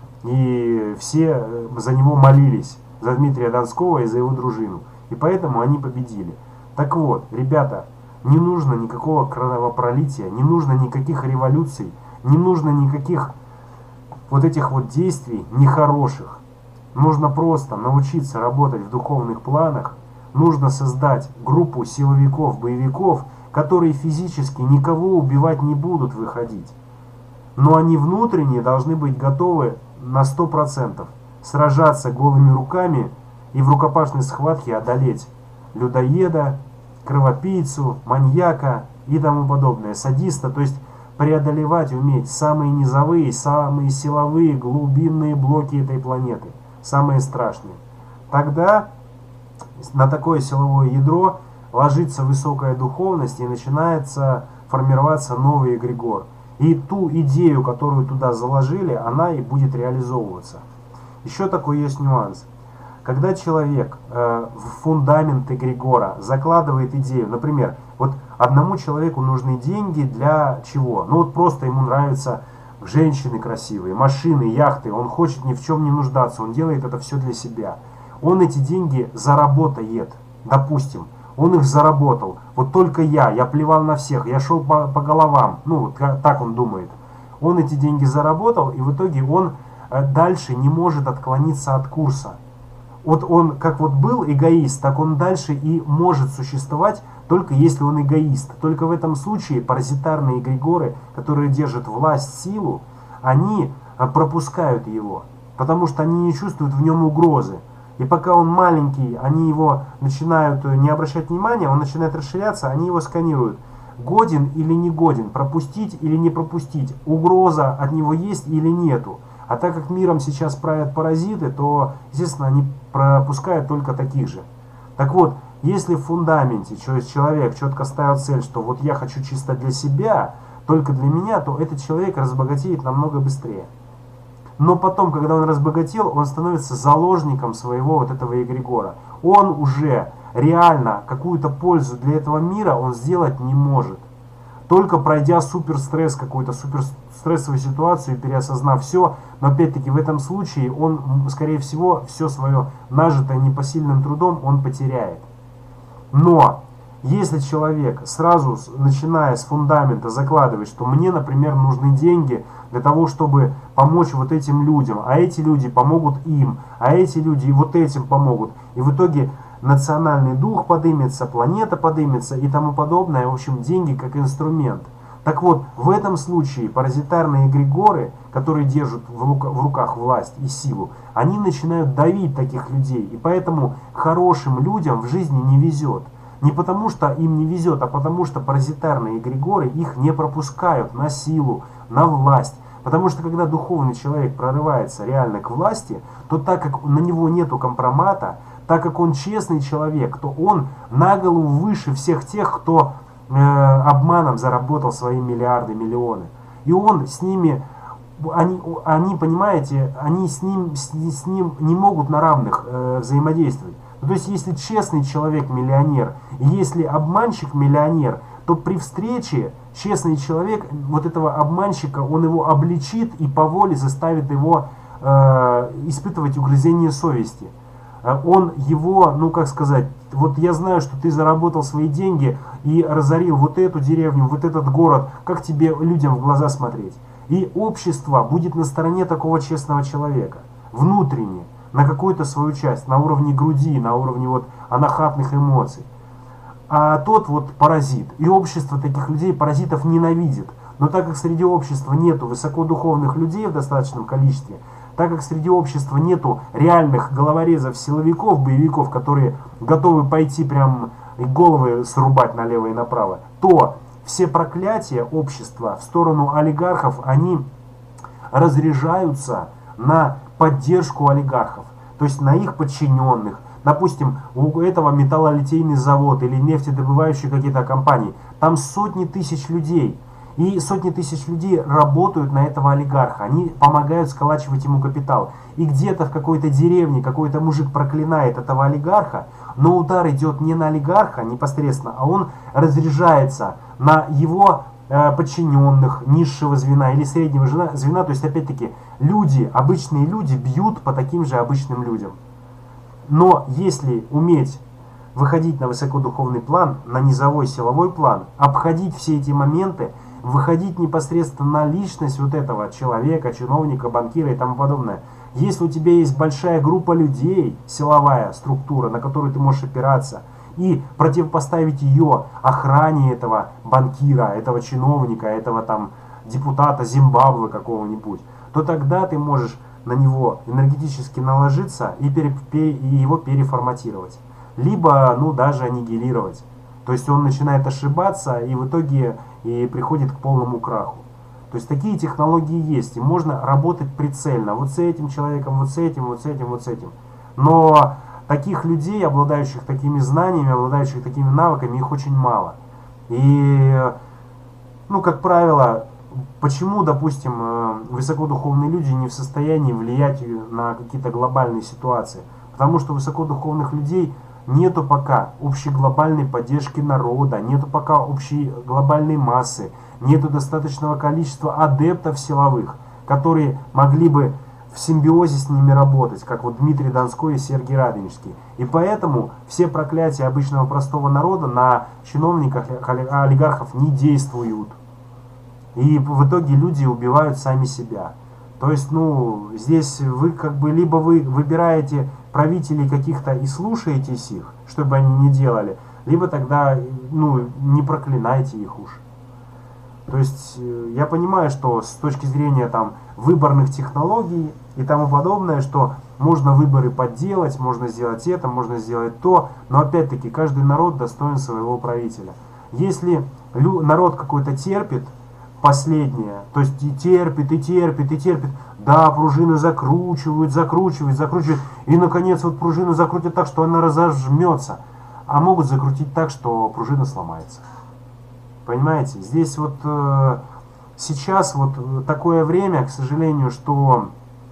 И все за него молились, за Дмитрия Донского и за его дружину. И поэтому они победили. Так вот, ребята, не нужно никакого кровопролития, не нужно никаких революций, не нужно никаких вот этих вот действий нехороших. Нужно просто научиться работать в духовных планах. Нужно создать группу силовиков, боевиков, которые физически никого убивать не будут выходить. Но они внутренне должны быть готовы на 100% сражаться голыми руками и в рукопашной схватке одолеть людоеда, кровопийцу, маньяка и тому подобное, садиста, то есть преодолевать уметь самые низовые, самые силовые, глубинные блоки этой планеты, самые страшные. Тогда на такое силовое ядро ложится высокая духовность и начинается формироваться новый эгрегор. И ту идею, которую туда заложили, она и будет реализовываться. Еще такой есть нюанс. Когда человек в фундамент эгрегора закладывает идею, например, вот одному человеку нужны деньги для чего? Ну вот просто ему нравятся женщины красивые, машины, яхты, он хочет ни в чем не нуждаться, он делает это все для себя. Он эти деньги заработает, допустим, он их заработал. Вот только я плевал на всех, я шел по головам, ну так он думает. Он эти деньги заработал, и в итоге он дальше не может отклониться от курса. Вот он как вот был эгоист, так он дальше и может существовать, только если он эгоист. Только в этом случае паразитарные эгрегоры, которые держат власть, силу, они пропускают его, потому что они не чувствуют в нем угрозы. И пока он маленький, они его начинают не обращать внимания, он начинает расширяться, они его сканируют. Годен или не годен, пропустить или не пропустить, угроза от него есть или нету. А так как миром сейчас правят паразиты, то, естественно, они пропускают только таких же. Так вот, если в фундаменте человек четко ставил цель, что вот я хочу чисто для себя, только для меня, то этот человек разбогатеет намного быстрее. Но потом, когда он разбогател, он становится заложником своего вот этого эгрегора. Он уже реально какую-то пользу для этого мира он сделать не может. только пройдя суперстресс какой-то, суперстрессовую ситуацию, переосознав все. Но опять-таки в этом случае он, скорее всего, все свое нажитое непосильным трудом он потеряет. Но если человек сразу, начиная с фундамента, закладывает, что мне, например, нужны деньги для того, чтобы помочь вот этим людям, а эти люди помогут им, а эти люди вот этим помогут, и в итоге национальный дух поднимется, планета поднимется и тому подобное, в общем, деньги как инструмент. Так вот, в этом случае паразитарные эгрегоры, которые держат в руках власть и силу, они начинают давить таких людей, и поэтому хорошим людям в жизни не везет. Не потому, что им не везет, а потому, что паразитарные эгрегоры их не пропускают на силу, на власть. Потому что когда духовный человек прорывается реально к власти, то так как на него нету компромата, так как он честный человек, то он на голову выше всех тех, кто обманом заработал свои миллиарды, миллионы. И он с ними, они понимаете, они с ним не могут на равных взаимодействовать. То есть, если честный человек миллионер, и если обманщик миллионер, то при встрече честный человек вот этого обманщика, он его обличит и по воле заставит его испытывать угрызение совести. Он его, ну как сказать, вот я знаю, что ты заработал свои деньги и разорил вот эту деревню, вот этот город, как тебе людям в глаза смотреть? И общество будет на стороне такого честного человека, внутренне, на какую-то свою часть, на уровне груди, на уровне вот анахатных эмоций. А тот вот паразит. И общество таких людей, паразитов, ненавидит. Но так как среди общества нету высокодуховных людей в достаточном количестве, так как среди общества нету реальных головорезов, силовиков, боевиков, которые готовы пойти прям и головы срубать налево и направо, то все проклятия общества в сторону олигархов, они разряжаются на поддержку олигархов, то есть на их подчиненных. Допустим, у этого металлолитейный завод или нефтедобывающие какие-то компании, там сотни тысяч людей. И сотни тысяч людей работают на этого олигарха, они помогают сколачивать ему капитал. И где-то в какой-то деревне какой-то мужик проклинает этого олигарха, но удар идет не на олигарха непосредственно, а он разряжается на его подчиненных, низшего звена или среднего звена. То есть опять-таки люди, обычные люди бьют по таким же обычным людям. Но если уметь выходить на высокодуховный план, на низовой силовой план, обходить все эти моменты, выходить непосредственно на личность вот этого человека, чиновника, банкира и тому подобное. Если у тебя есть большая группа людей, силовая структура, на которую ты можешь опираться, и противопоставить ее охране этого банкира, этого чиновника, этого там депутата Зимбабве какого-нибудь, то тогда ты можешь на него энергетически наложиться и его переформатировать. Либо, ну, даже аннигилировать. То есть он начинает ошибаться и в итоге и приходит к полному краху. То есть такие технологии есть, и можно работать прицельно. Вот с этим человеком, вот с этим, вот с этим, вот с этим. Но таких людей, обладающих такими знаниями, обладающих такими навыками, их очень мало. И, ну, как правило, почему, допустим, высокодуховные люди не в состоянии влиять на какие-то глобальные ситуации? Потому что у высокодуховных людей нету пока общей глобальной поддержки народа, нету пока общей глобальной массы, нету достаточного количества адептов силовых, которые могли бы в симбиозе с ними работать, как вот Дмитрий Донской и Сергей Радонежский. И поэтому все проклятия обычного простого народа на чиновниках, олигархов не действуют. И в итоге люди убивают сами себя. То есть, ну, здесь вы как бы либо вы выбираете правителей каких-то и слушаетесь их, чтобы они не делали, либо тогда, ну, не проклинайте их уж. То есть я понимаю, что с точки зрения там выборных технологий и тому подобное, что можно выборы подделать, можно сделать это, можно сделать то, но опять-таки каждый народ достоин своего правителя. Если народ какой-то терпит последнее, то есть и терпит, и терпит, и терпит, да, пружины закручивают, закручивают, закручивают, и наконец вот пружину закрутят так, что она разожмется, а могут закрутить так, что пружина сломается. Понимаете, здесь вот сейчас вот такое время, к сожалению, что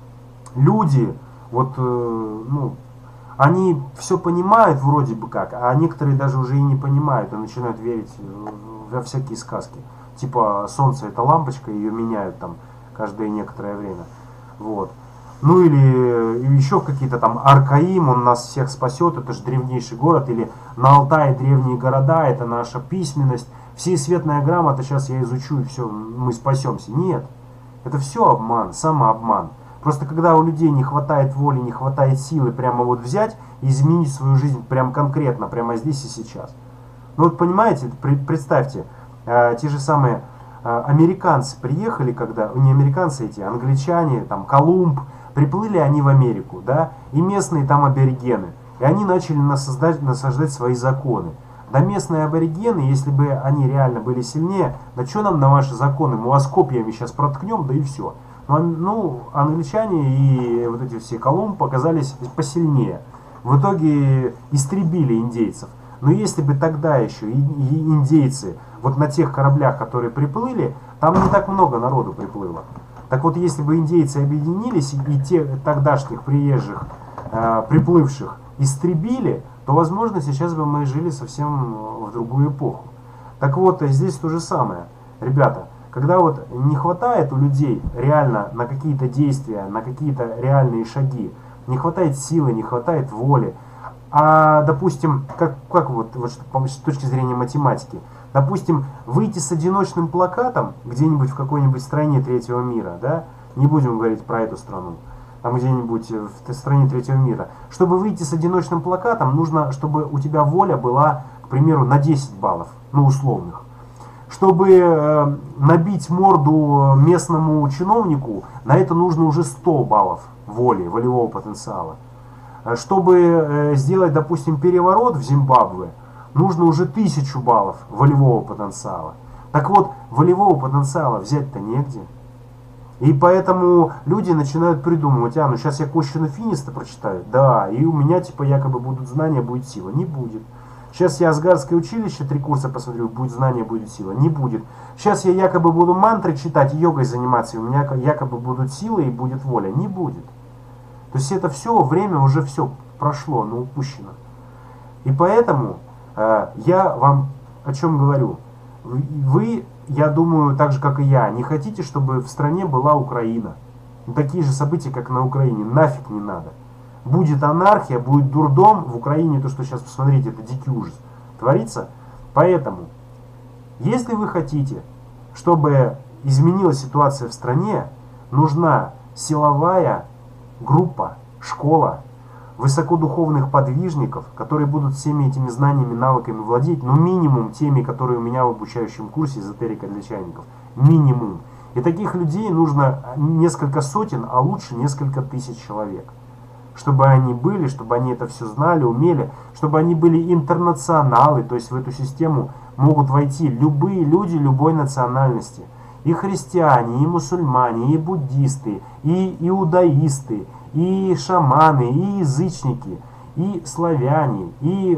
люди вот, ну, они все понимают вроде бы как, а некоторые даже уже и не понимают и начинают верить во всякие сказки. Типа солнце это лампочка, ее меняют там каждое некоторое время. Вот. Ну или еще какие-то там Аркаим, он нас всех спасет, это же древнейший город. Или на Алтае древние города, это наша письменность. Всесветная грамота, сейчас я изучу и все, мы спасемся. Нет, это все обман, самообман. Просто когда у людей не хватает воли, не хватает силы прямо вот взять и изменить свою жизнь прям конкретно, прямо здесь и сейчас. Ну вот понимаете, представьте, те же самые американцы приехали, когда, не американцы эти, англичане, там Колумб, приплыли они в Америку, да, и местные там аборигены, и они начали насаждать свои законы. Да местные аборигены, если бы они реально были сильнее, да что нам на ваши законы, мы вас копьями сейчас проткнем, да и все. Ну, англичане и вот эти все Колумб показались посильнее. В итоге истребили индейцев. Но если бы тогда еще и индейцы, вот на тех кораблях, которые приплыли, там не так много народу приплыло. Так вот, если бы индейцы объединились и тех тогдашних приезжих, приплывших, истребили, то, возможно, сейчас бы мы жили совсем в другую эпоху. Так вот, здесь то же самое. Ребята, когда вот не хватает у людей реально на какие-то действия, на какие-то реальные шаги, не хватает силы, не хватает воли, а, допустим, как вот с точки зрения математики, допустим, выйти с одиночным плакатом где-нибудь в какой-нибудь стране третьего мира, да, не будем говорить про эту страну, там где-нибудь в стране третьего мира, чтобы выйти с одиночным плакатом, нужно, чтобы у тебя воля была, к примеру, на 10 баллов, ну, условных. Чтобы набить морду местному чиновнику, на это нужно уже 100 баллов воли, волевого потенциала. Чтобы сделать, допустим, переворот в Зимбабве, нужно уже 1000 баллов волевого потенциала. Так вот, волевого потенциала взять-то негде. И поэтому люди начинают придумывать, ну сейчас я Кощуна Финиста прочитаю, да, и у меня типа якобы будут знания, будет сила. Не будет. Сейчас я Асгардское училище 3 курса посмотрю, будет знание, будет сила. Не будет. Сейчас я якобы буду мантры читать, йогой заниматься, и у меня якобы будут силы и будет воля. Не будет. То есть это все, время уже все прошло, но упущено. И поэтому я вам о чем говорю. Вы, я думаю, так же как и я, не хотите, чтобы в стране была Украина. Такие же события, как на Украине, нафиг не надо. Будет анархия, будет дурдом. В Украине то, что сейчас, посмотрите, это дикий ужас творится. Поэтому, если вы хотите, чтобы изменилась ситуация в стране, нужна силовая группа, школа, высокодуховных подвижников, которые будут всеми этими знаниями, навыками владеть, но минимум теми, которые у меня в обучающем курсе «Эзотерика для чайников». Минимум. И таких людей нужно несколько сотен, а лучше несколько тысяч человек. Чтобы они были, чтобы они это все знали, умели, чтобы они были интернационалы, то есть в эту систему могут войти любые люди любой национальности. И христиане, и мусульмане, и буддисты, и иудаисты, и шаманы, и язычники, и славяне, и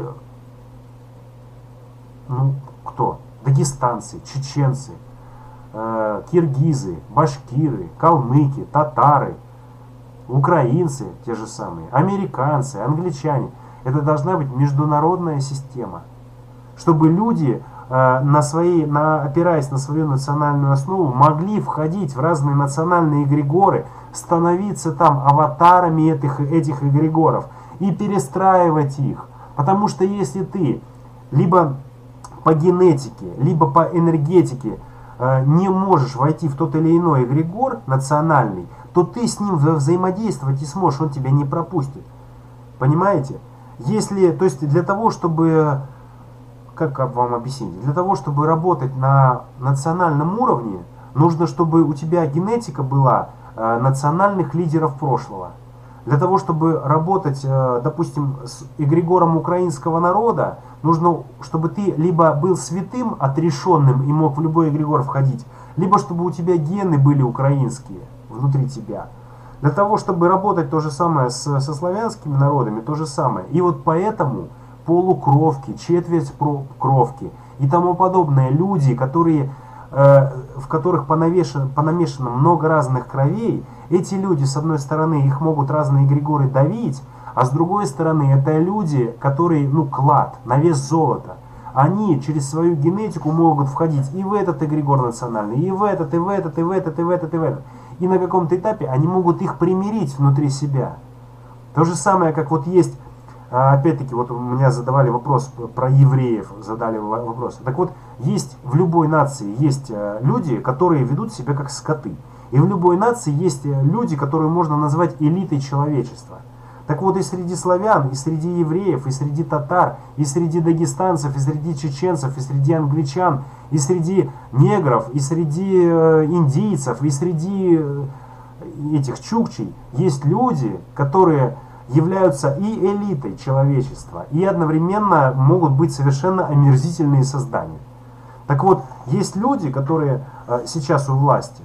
кто? Дагестанцы, чеченцы, киргизы, башкиры, калмыки, татары, украинцы те же самые, американцы, англичане. Это должна быть международная система, чтобы люди, опираясь на свою национальную основу, могли входить в разные национальные эгрегоры, становиться там аватарами этих эгрегоров и перестраивать их. Потому что если ты либо по генетике, либо по энергетике не можешь войти в тот или иной эгрегор национальный, то ты с ним взаимодействовать не сможешь, он тебя не пропустит. Понимаете? То есть для того, чтобы, как вам объяснить, для того, чтобы работать на национальном уровне, нужно, чтобы у тебя генетика была национальных лидеров прошлого. Для того, чтобы работать, допустим, с эгрегором украинского народа, нужно, чтобы ты либо был святым, отрешенным и мог в любой эгрегор входить, либо чтобы у тебя гены были украинские внутри тебя. Для того, чтобы работать то же самое со славянскими народами, то же самое. И вот поэтому полукровки, четверть кровки и тому подобное люди, в которых понамешано много разных кровей, эти люди, с одной стороны, их могут разные эгрегоры давить, а с другой стороны, это люди, которые, клад, на вес золота. они через свою генетику могут входить и в этот эгрегор национальный, и в этот, и в этот, и в этот, и в этот, и в этот. И на каком-то этапе они могут их примирить внутри себя. То же самое, как вот есть, опять-таки, вот у меня задавали вопрос про евреев, задали вопрос. Так вот, есть в любой нации есть люди, которые ведут себя как скоты. И в любой нации есть люди, которые можно назвать элитой человечества. Так вот, и среди славян, и среди евреев, и среди татар, и среди дагестанцев, и среди чеченцев, и среди англичан, и среди негров, и среди индийцев, и среди этих чукчей есть люди, которые являются и элитой человечества, и одновременно могут быть совершенно омерзительные создания. Так вот, есть люди, которые сейчас у власти,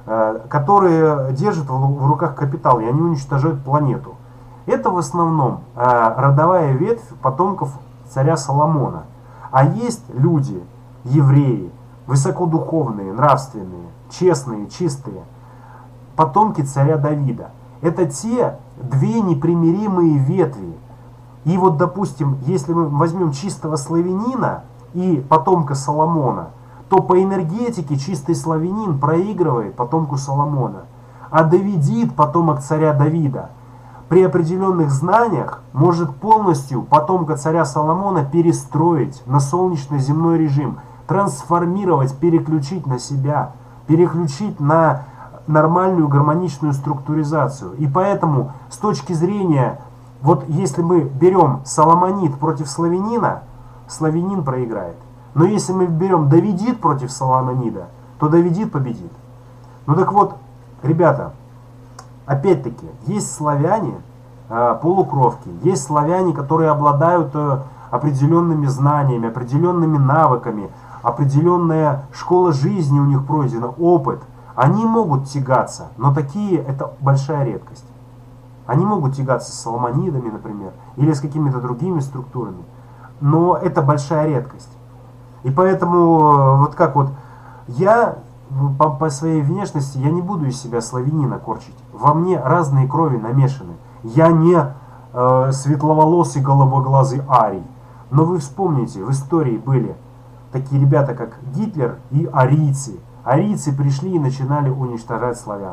которые держат в руках капитал, и они уничтожают планету. Это в основном родовая ветвь потомков царя Соломона. А есть люди, евреи, высокодуховные, нравственные, честные, чистые, потомки царя Давида. Это те две непримиримые ветви. И вот, допустим, если мы возьмем чистого славянина и потомка Соломона, то по энергетике чистый славянин проигрывает потомку Соломона. А Давидит, потомок царя Давида, при определенных знаниях может полностью потомка царя Соломона перестроить на солнечно-земной режим, трансформировать, переключить на себя, переключить на нормальную гармоничную структуризацию. И поэтому с точки зрения, вот если мы берем соломонит против славянина, славянин проиграет. Но если мы берем давидит против соломонида, то давидит победит. Ну так вот, ребята, опять-таки, есть славяне, полукровки, есть славяне, которые обладают определенными знаниями, определенными навыками, определенная школа жизни у них пройдена, опыт. Они могут тягаться, но такие это большая редкость. Они могут тягаться с соломонидами, например, или с какими-то другими структурами, но это большая редкость. И поэтому, вот как вот, я по своей внешности, я не буду из себя славянина корчить. Во мне разные крови намешаны. Я не светловолосый голубоглазый арий. Но вы вспомните, в истории были такие ребята, как Гитлер и арийцы. Арийцы пришли и начинали уничтожать славян.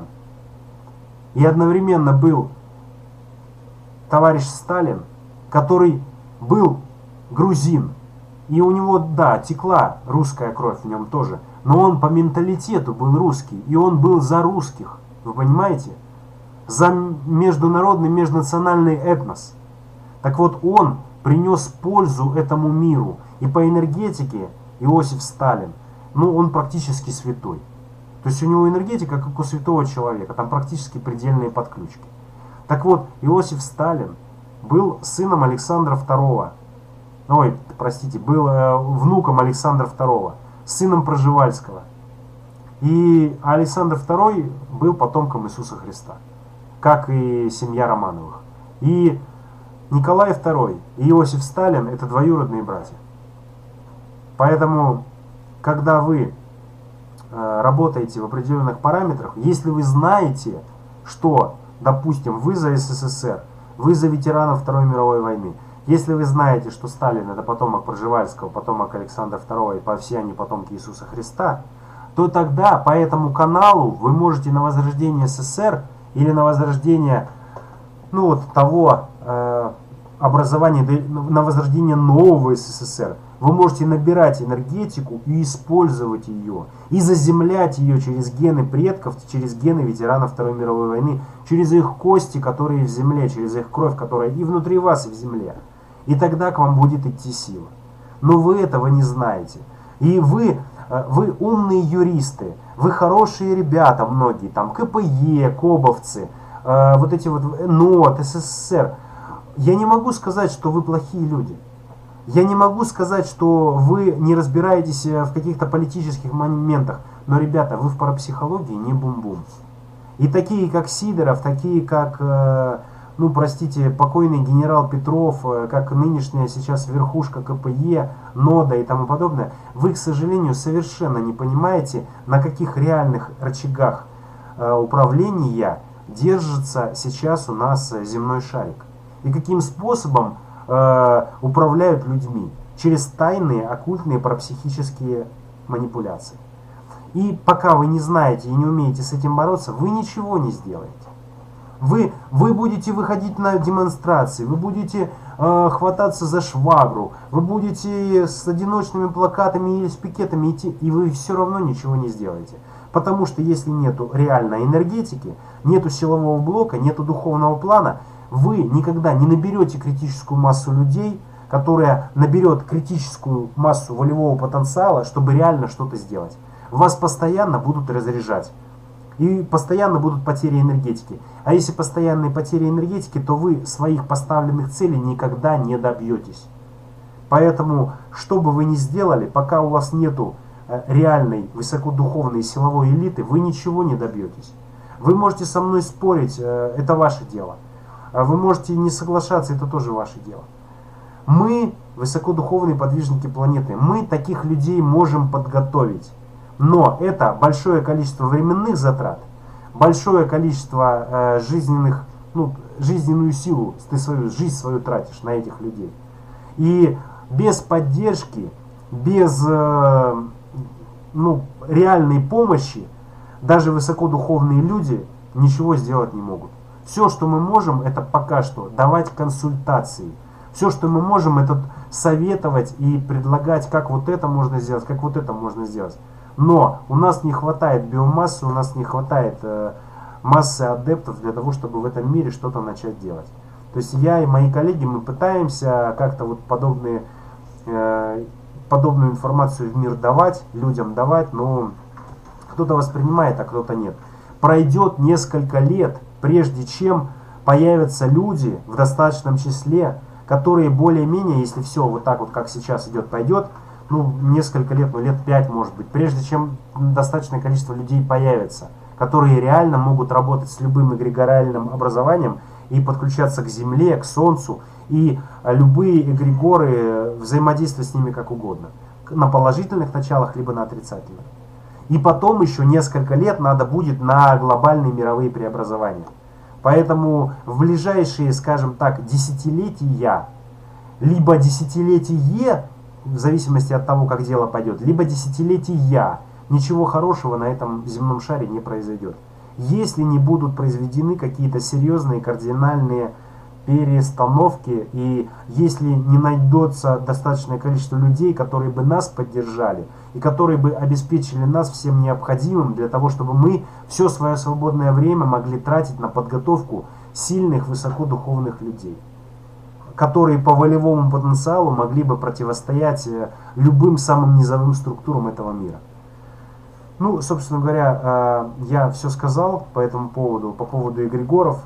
И одновременно был товарищ Сталин, который был грузин. И у него, да, текла русская кровь в нем тоже. Но он по менталитету был русский. И он был за русских. Вы понимаете? За международный, межнациональный этнос. Так вот, он принес пользу этому миру. И по энергетике Иосиф Сталин, ну, он практически святой. То есть у него энергетика, как у святого человека. Там практически предельные подключки. Так вот, Иосиф Сталин был сыном Александра II. Ой, простите, был внуком Александра II, сыном Пржевальского. И Александр II был потомком Иисуса Христа, как и семья Романовых. И Николай II и Иосиф Сталин – это двоюродные братья. Поэтому, когда вы работаете в определенных параметрах, если вы знаете, что, допустим, вы за СССР, вы за ветеранов Второй мировой войны, если вы знаете, что Сталин это потомок Пржевальского, потомок Александра II и все они потомки Иисуса Христа, то тогда по этому каналу вы можете на возрождение СССР или на возрождение того образования, на возрождение нового СССР, вы можете набирать энергетику и использовать ее, и заземлять ее через гены предков, через гены ветеранов Второй мировой войны, через их кости, которые в земле, через их кровь, которая и внутри вас, и в земле. И тогда к вам будет идти сила. Но вы этого не знаете. И вы умные юристы, вы хорошие ребята многие, там КПЕ, кобовцы, вот эти вот НОТ, СССР. Я не могу сказать, что вы плохие люди. Я не могу сказать, что вы не разбираетесь в каких-то политических моментах. Но, ребята, вы в парапсихологии не бум-бум. И такие, как Сидоров, такие, как, покойный генерал Петров, как нынешняя сейчас верхушка КПЕ, НОДА и тому подобное, вы, к сожалению, совершенно не понимаете, на каких реальных рычагах управления держится сейчас у нас земной шарик. И каким способом управляют людьми. через тайные, оккультные, парапсихические манипуляции. И пока вы не знаете и не умеете с этим бороться, вы ничего не сделаете. Вы будете выходить на демонстрации, вы будете хвататься за швабру, вы будете с одиночными плакатами или с пикетами идти, и вы все равно ничего не сделаете. Потому что если нету реальной энергетики, нету силового блока, нету духовного плана, вы никогда не наберете критическую массу людей, которая наберет критическую массу волевого потенциала, чтобы реально что-то сделать. Вас постоянно будут разряжать. И постоянно будут потери энергетики. А если постоянные потери энергетики, то вы своих поставленных целей никогда не добьетесь. Поэтому, что бы вы ни сделали, пока у вас нету реальной высокодуховной силовой элиты, вы ничего не добьетесь. Вы можете со мной спорить, это ваше дело. Вы можете не соглашаться, это тоже ваше дело. Мы, высокодуховные подвижники планеты, мы таких людей можем подготовить. Но это большое количество временных затрат, большое количество жизненную силу, ты свою жизнь свою тратишь на этих людей. И без поддержки, без реальной помощи, даже высокодуховные люди ничего сделать не могут. Все, что мы можем, это пока что давать консультации. Все, что мы можем, это советовать и предлагать, как вот это можно сделать, как вот это можно сделать. Но у нас не хватает биомассы, у нас не хватает массы адептов для того, чтобы в этом мире что-то начать делать. То есть я и мои коллеги, мы пытаемся как-то вот подобную информацию в мир давать, людям давать, но кто-то воспринимает, а кто-то нет. Пройдет несколько лет, прежде чем появятся люди в достаточном числе, которые более-менее, если все вот так вот, как сейчас идет, пойдет, несколько лет, лет 5 может быть, прежде чем достаточное количество людей появится, которые реально могут работать с любым эгрегориальным образованием и подключаться к Земле, к Солнцу, и любые эгрегоры взаимодействовать с ними как угодно, на положительных началах, либо на отрицательных. И потом еще несколько лет надо будет на глобальные мировые преобразования. Поэтому в ближайшие, скажем так, десятилетия, либо десятилетие, в зависимости от того, как дело пойдет, либо десятилетия, ничего хорошего на этом земном шаре не произойдет. Если не будут произведены какие-то серьезные кардинальные перестановки, и если не найдется достаточное количество людей, которые бы нас поддержали, и которые бы обеспечили нас всем необходимым для того, чтобы мы все свое свободное время могли тратить на подготовку сильных высокодуховных людей, которые по волевому потенциалу могли бы противостоять любым самым низовым структурам этого мира. Собственно говоря, я все сказал по этому поводу, по поводу эгрегоров.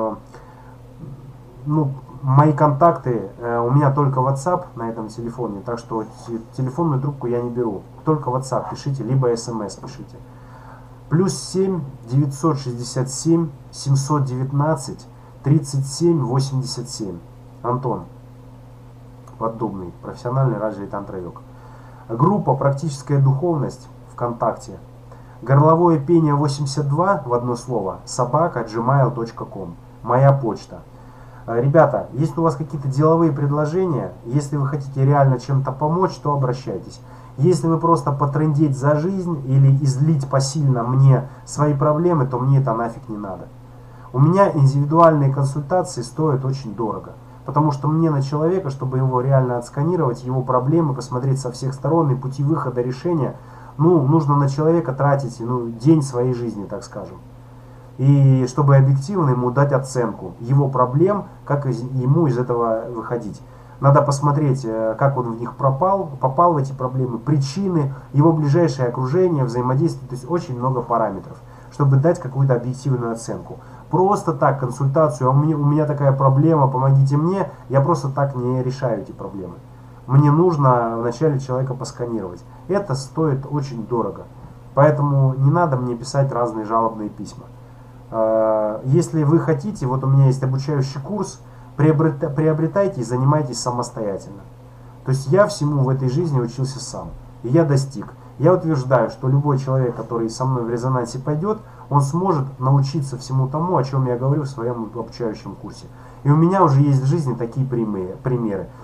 Мои контакты, у меня только WhatsApp на этом телефоне, так что телефонную трубку я не беру. Только WhatsApp пишите, либо СМС пишите. +7 967 719 37 87. Антон Поддубный, профессиональный раджа и тантра-йог. Группа «Практическая духовность» ВКонтакте. Горловое пение 82 в одно слово @gmail.com. Моя почта. Ребята, если у вас какие-то деловые предложения, если вы хотите реально чем-то помочь, то обращайтесь. Если вы просто потрындеть за жизнь или излить посильно мне свои проблемы, то мне это нафиг не надо. У меня индивидуальные консультации стоят очень дорого. Потому что мне на человека, чтобы его реально отсканировать, его проблемы, посмотреть со всех сторон и пути выхода решения, нужно на человека тратить день своей жизни, так скажем. И чтобы объективно ему дать оценку его проблем, как ему из этого выходить. Надо посмотреть, как он в них попал в эти проблемы, причины, его ближайшее окружение, взаимодействие, то есть очень много параметров, чтобы дать какую-то объективную оценку. Просто так консультацию, у меня такая проблема, помогите мне, я просто так не решаю эти проблемы. Мне нужно вначале человека посканировать. Это стоит очень дорого. Поэтому не надо мне писать разные жалобные письма. Если вы хотите, вот у меня есть обучающий курс, приобретайте и занимайтесь самостоятельно. То есть я всему в этой жизни учился сам. И я достиг. Я утверждаю, что любой человек, который со мной в резонансе пойдет, он сможет научиться всему тому, о чем я говорю в своем обучающем курсе. И у меня уже есть в жизни такие примеры.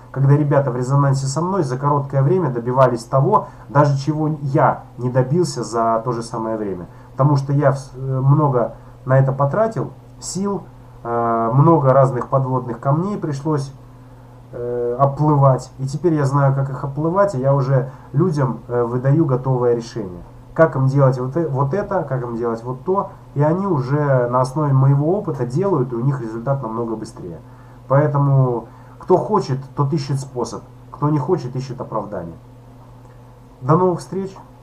когда ребята в резонансе со мной за короткое время добивались того, даже чего я не добился за то же самое время. Потому что я много на это потратил сил, много разных подводных камней пришлось оплывать. И теперь я знаю, как их оплывать, и я уже людям выдаю готовое решение. Как им делать вот это, как им делать вот то. И они уже на основе моего опыта делают, и у них результат намного быстрее. Поэтому кто хочет, тот ищет способ. Кто не хочет, ищет оправдание. До новых встреч!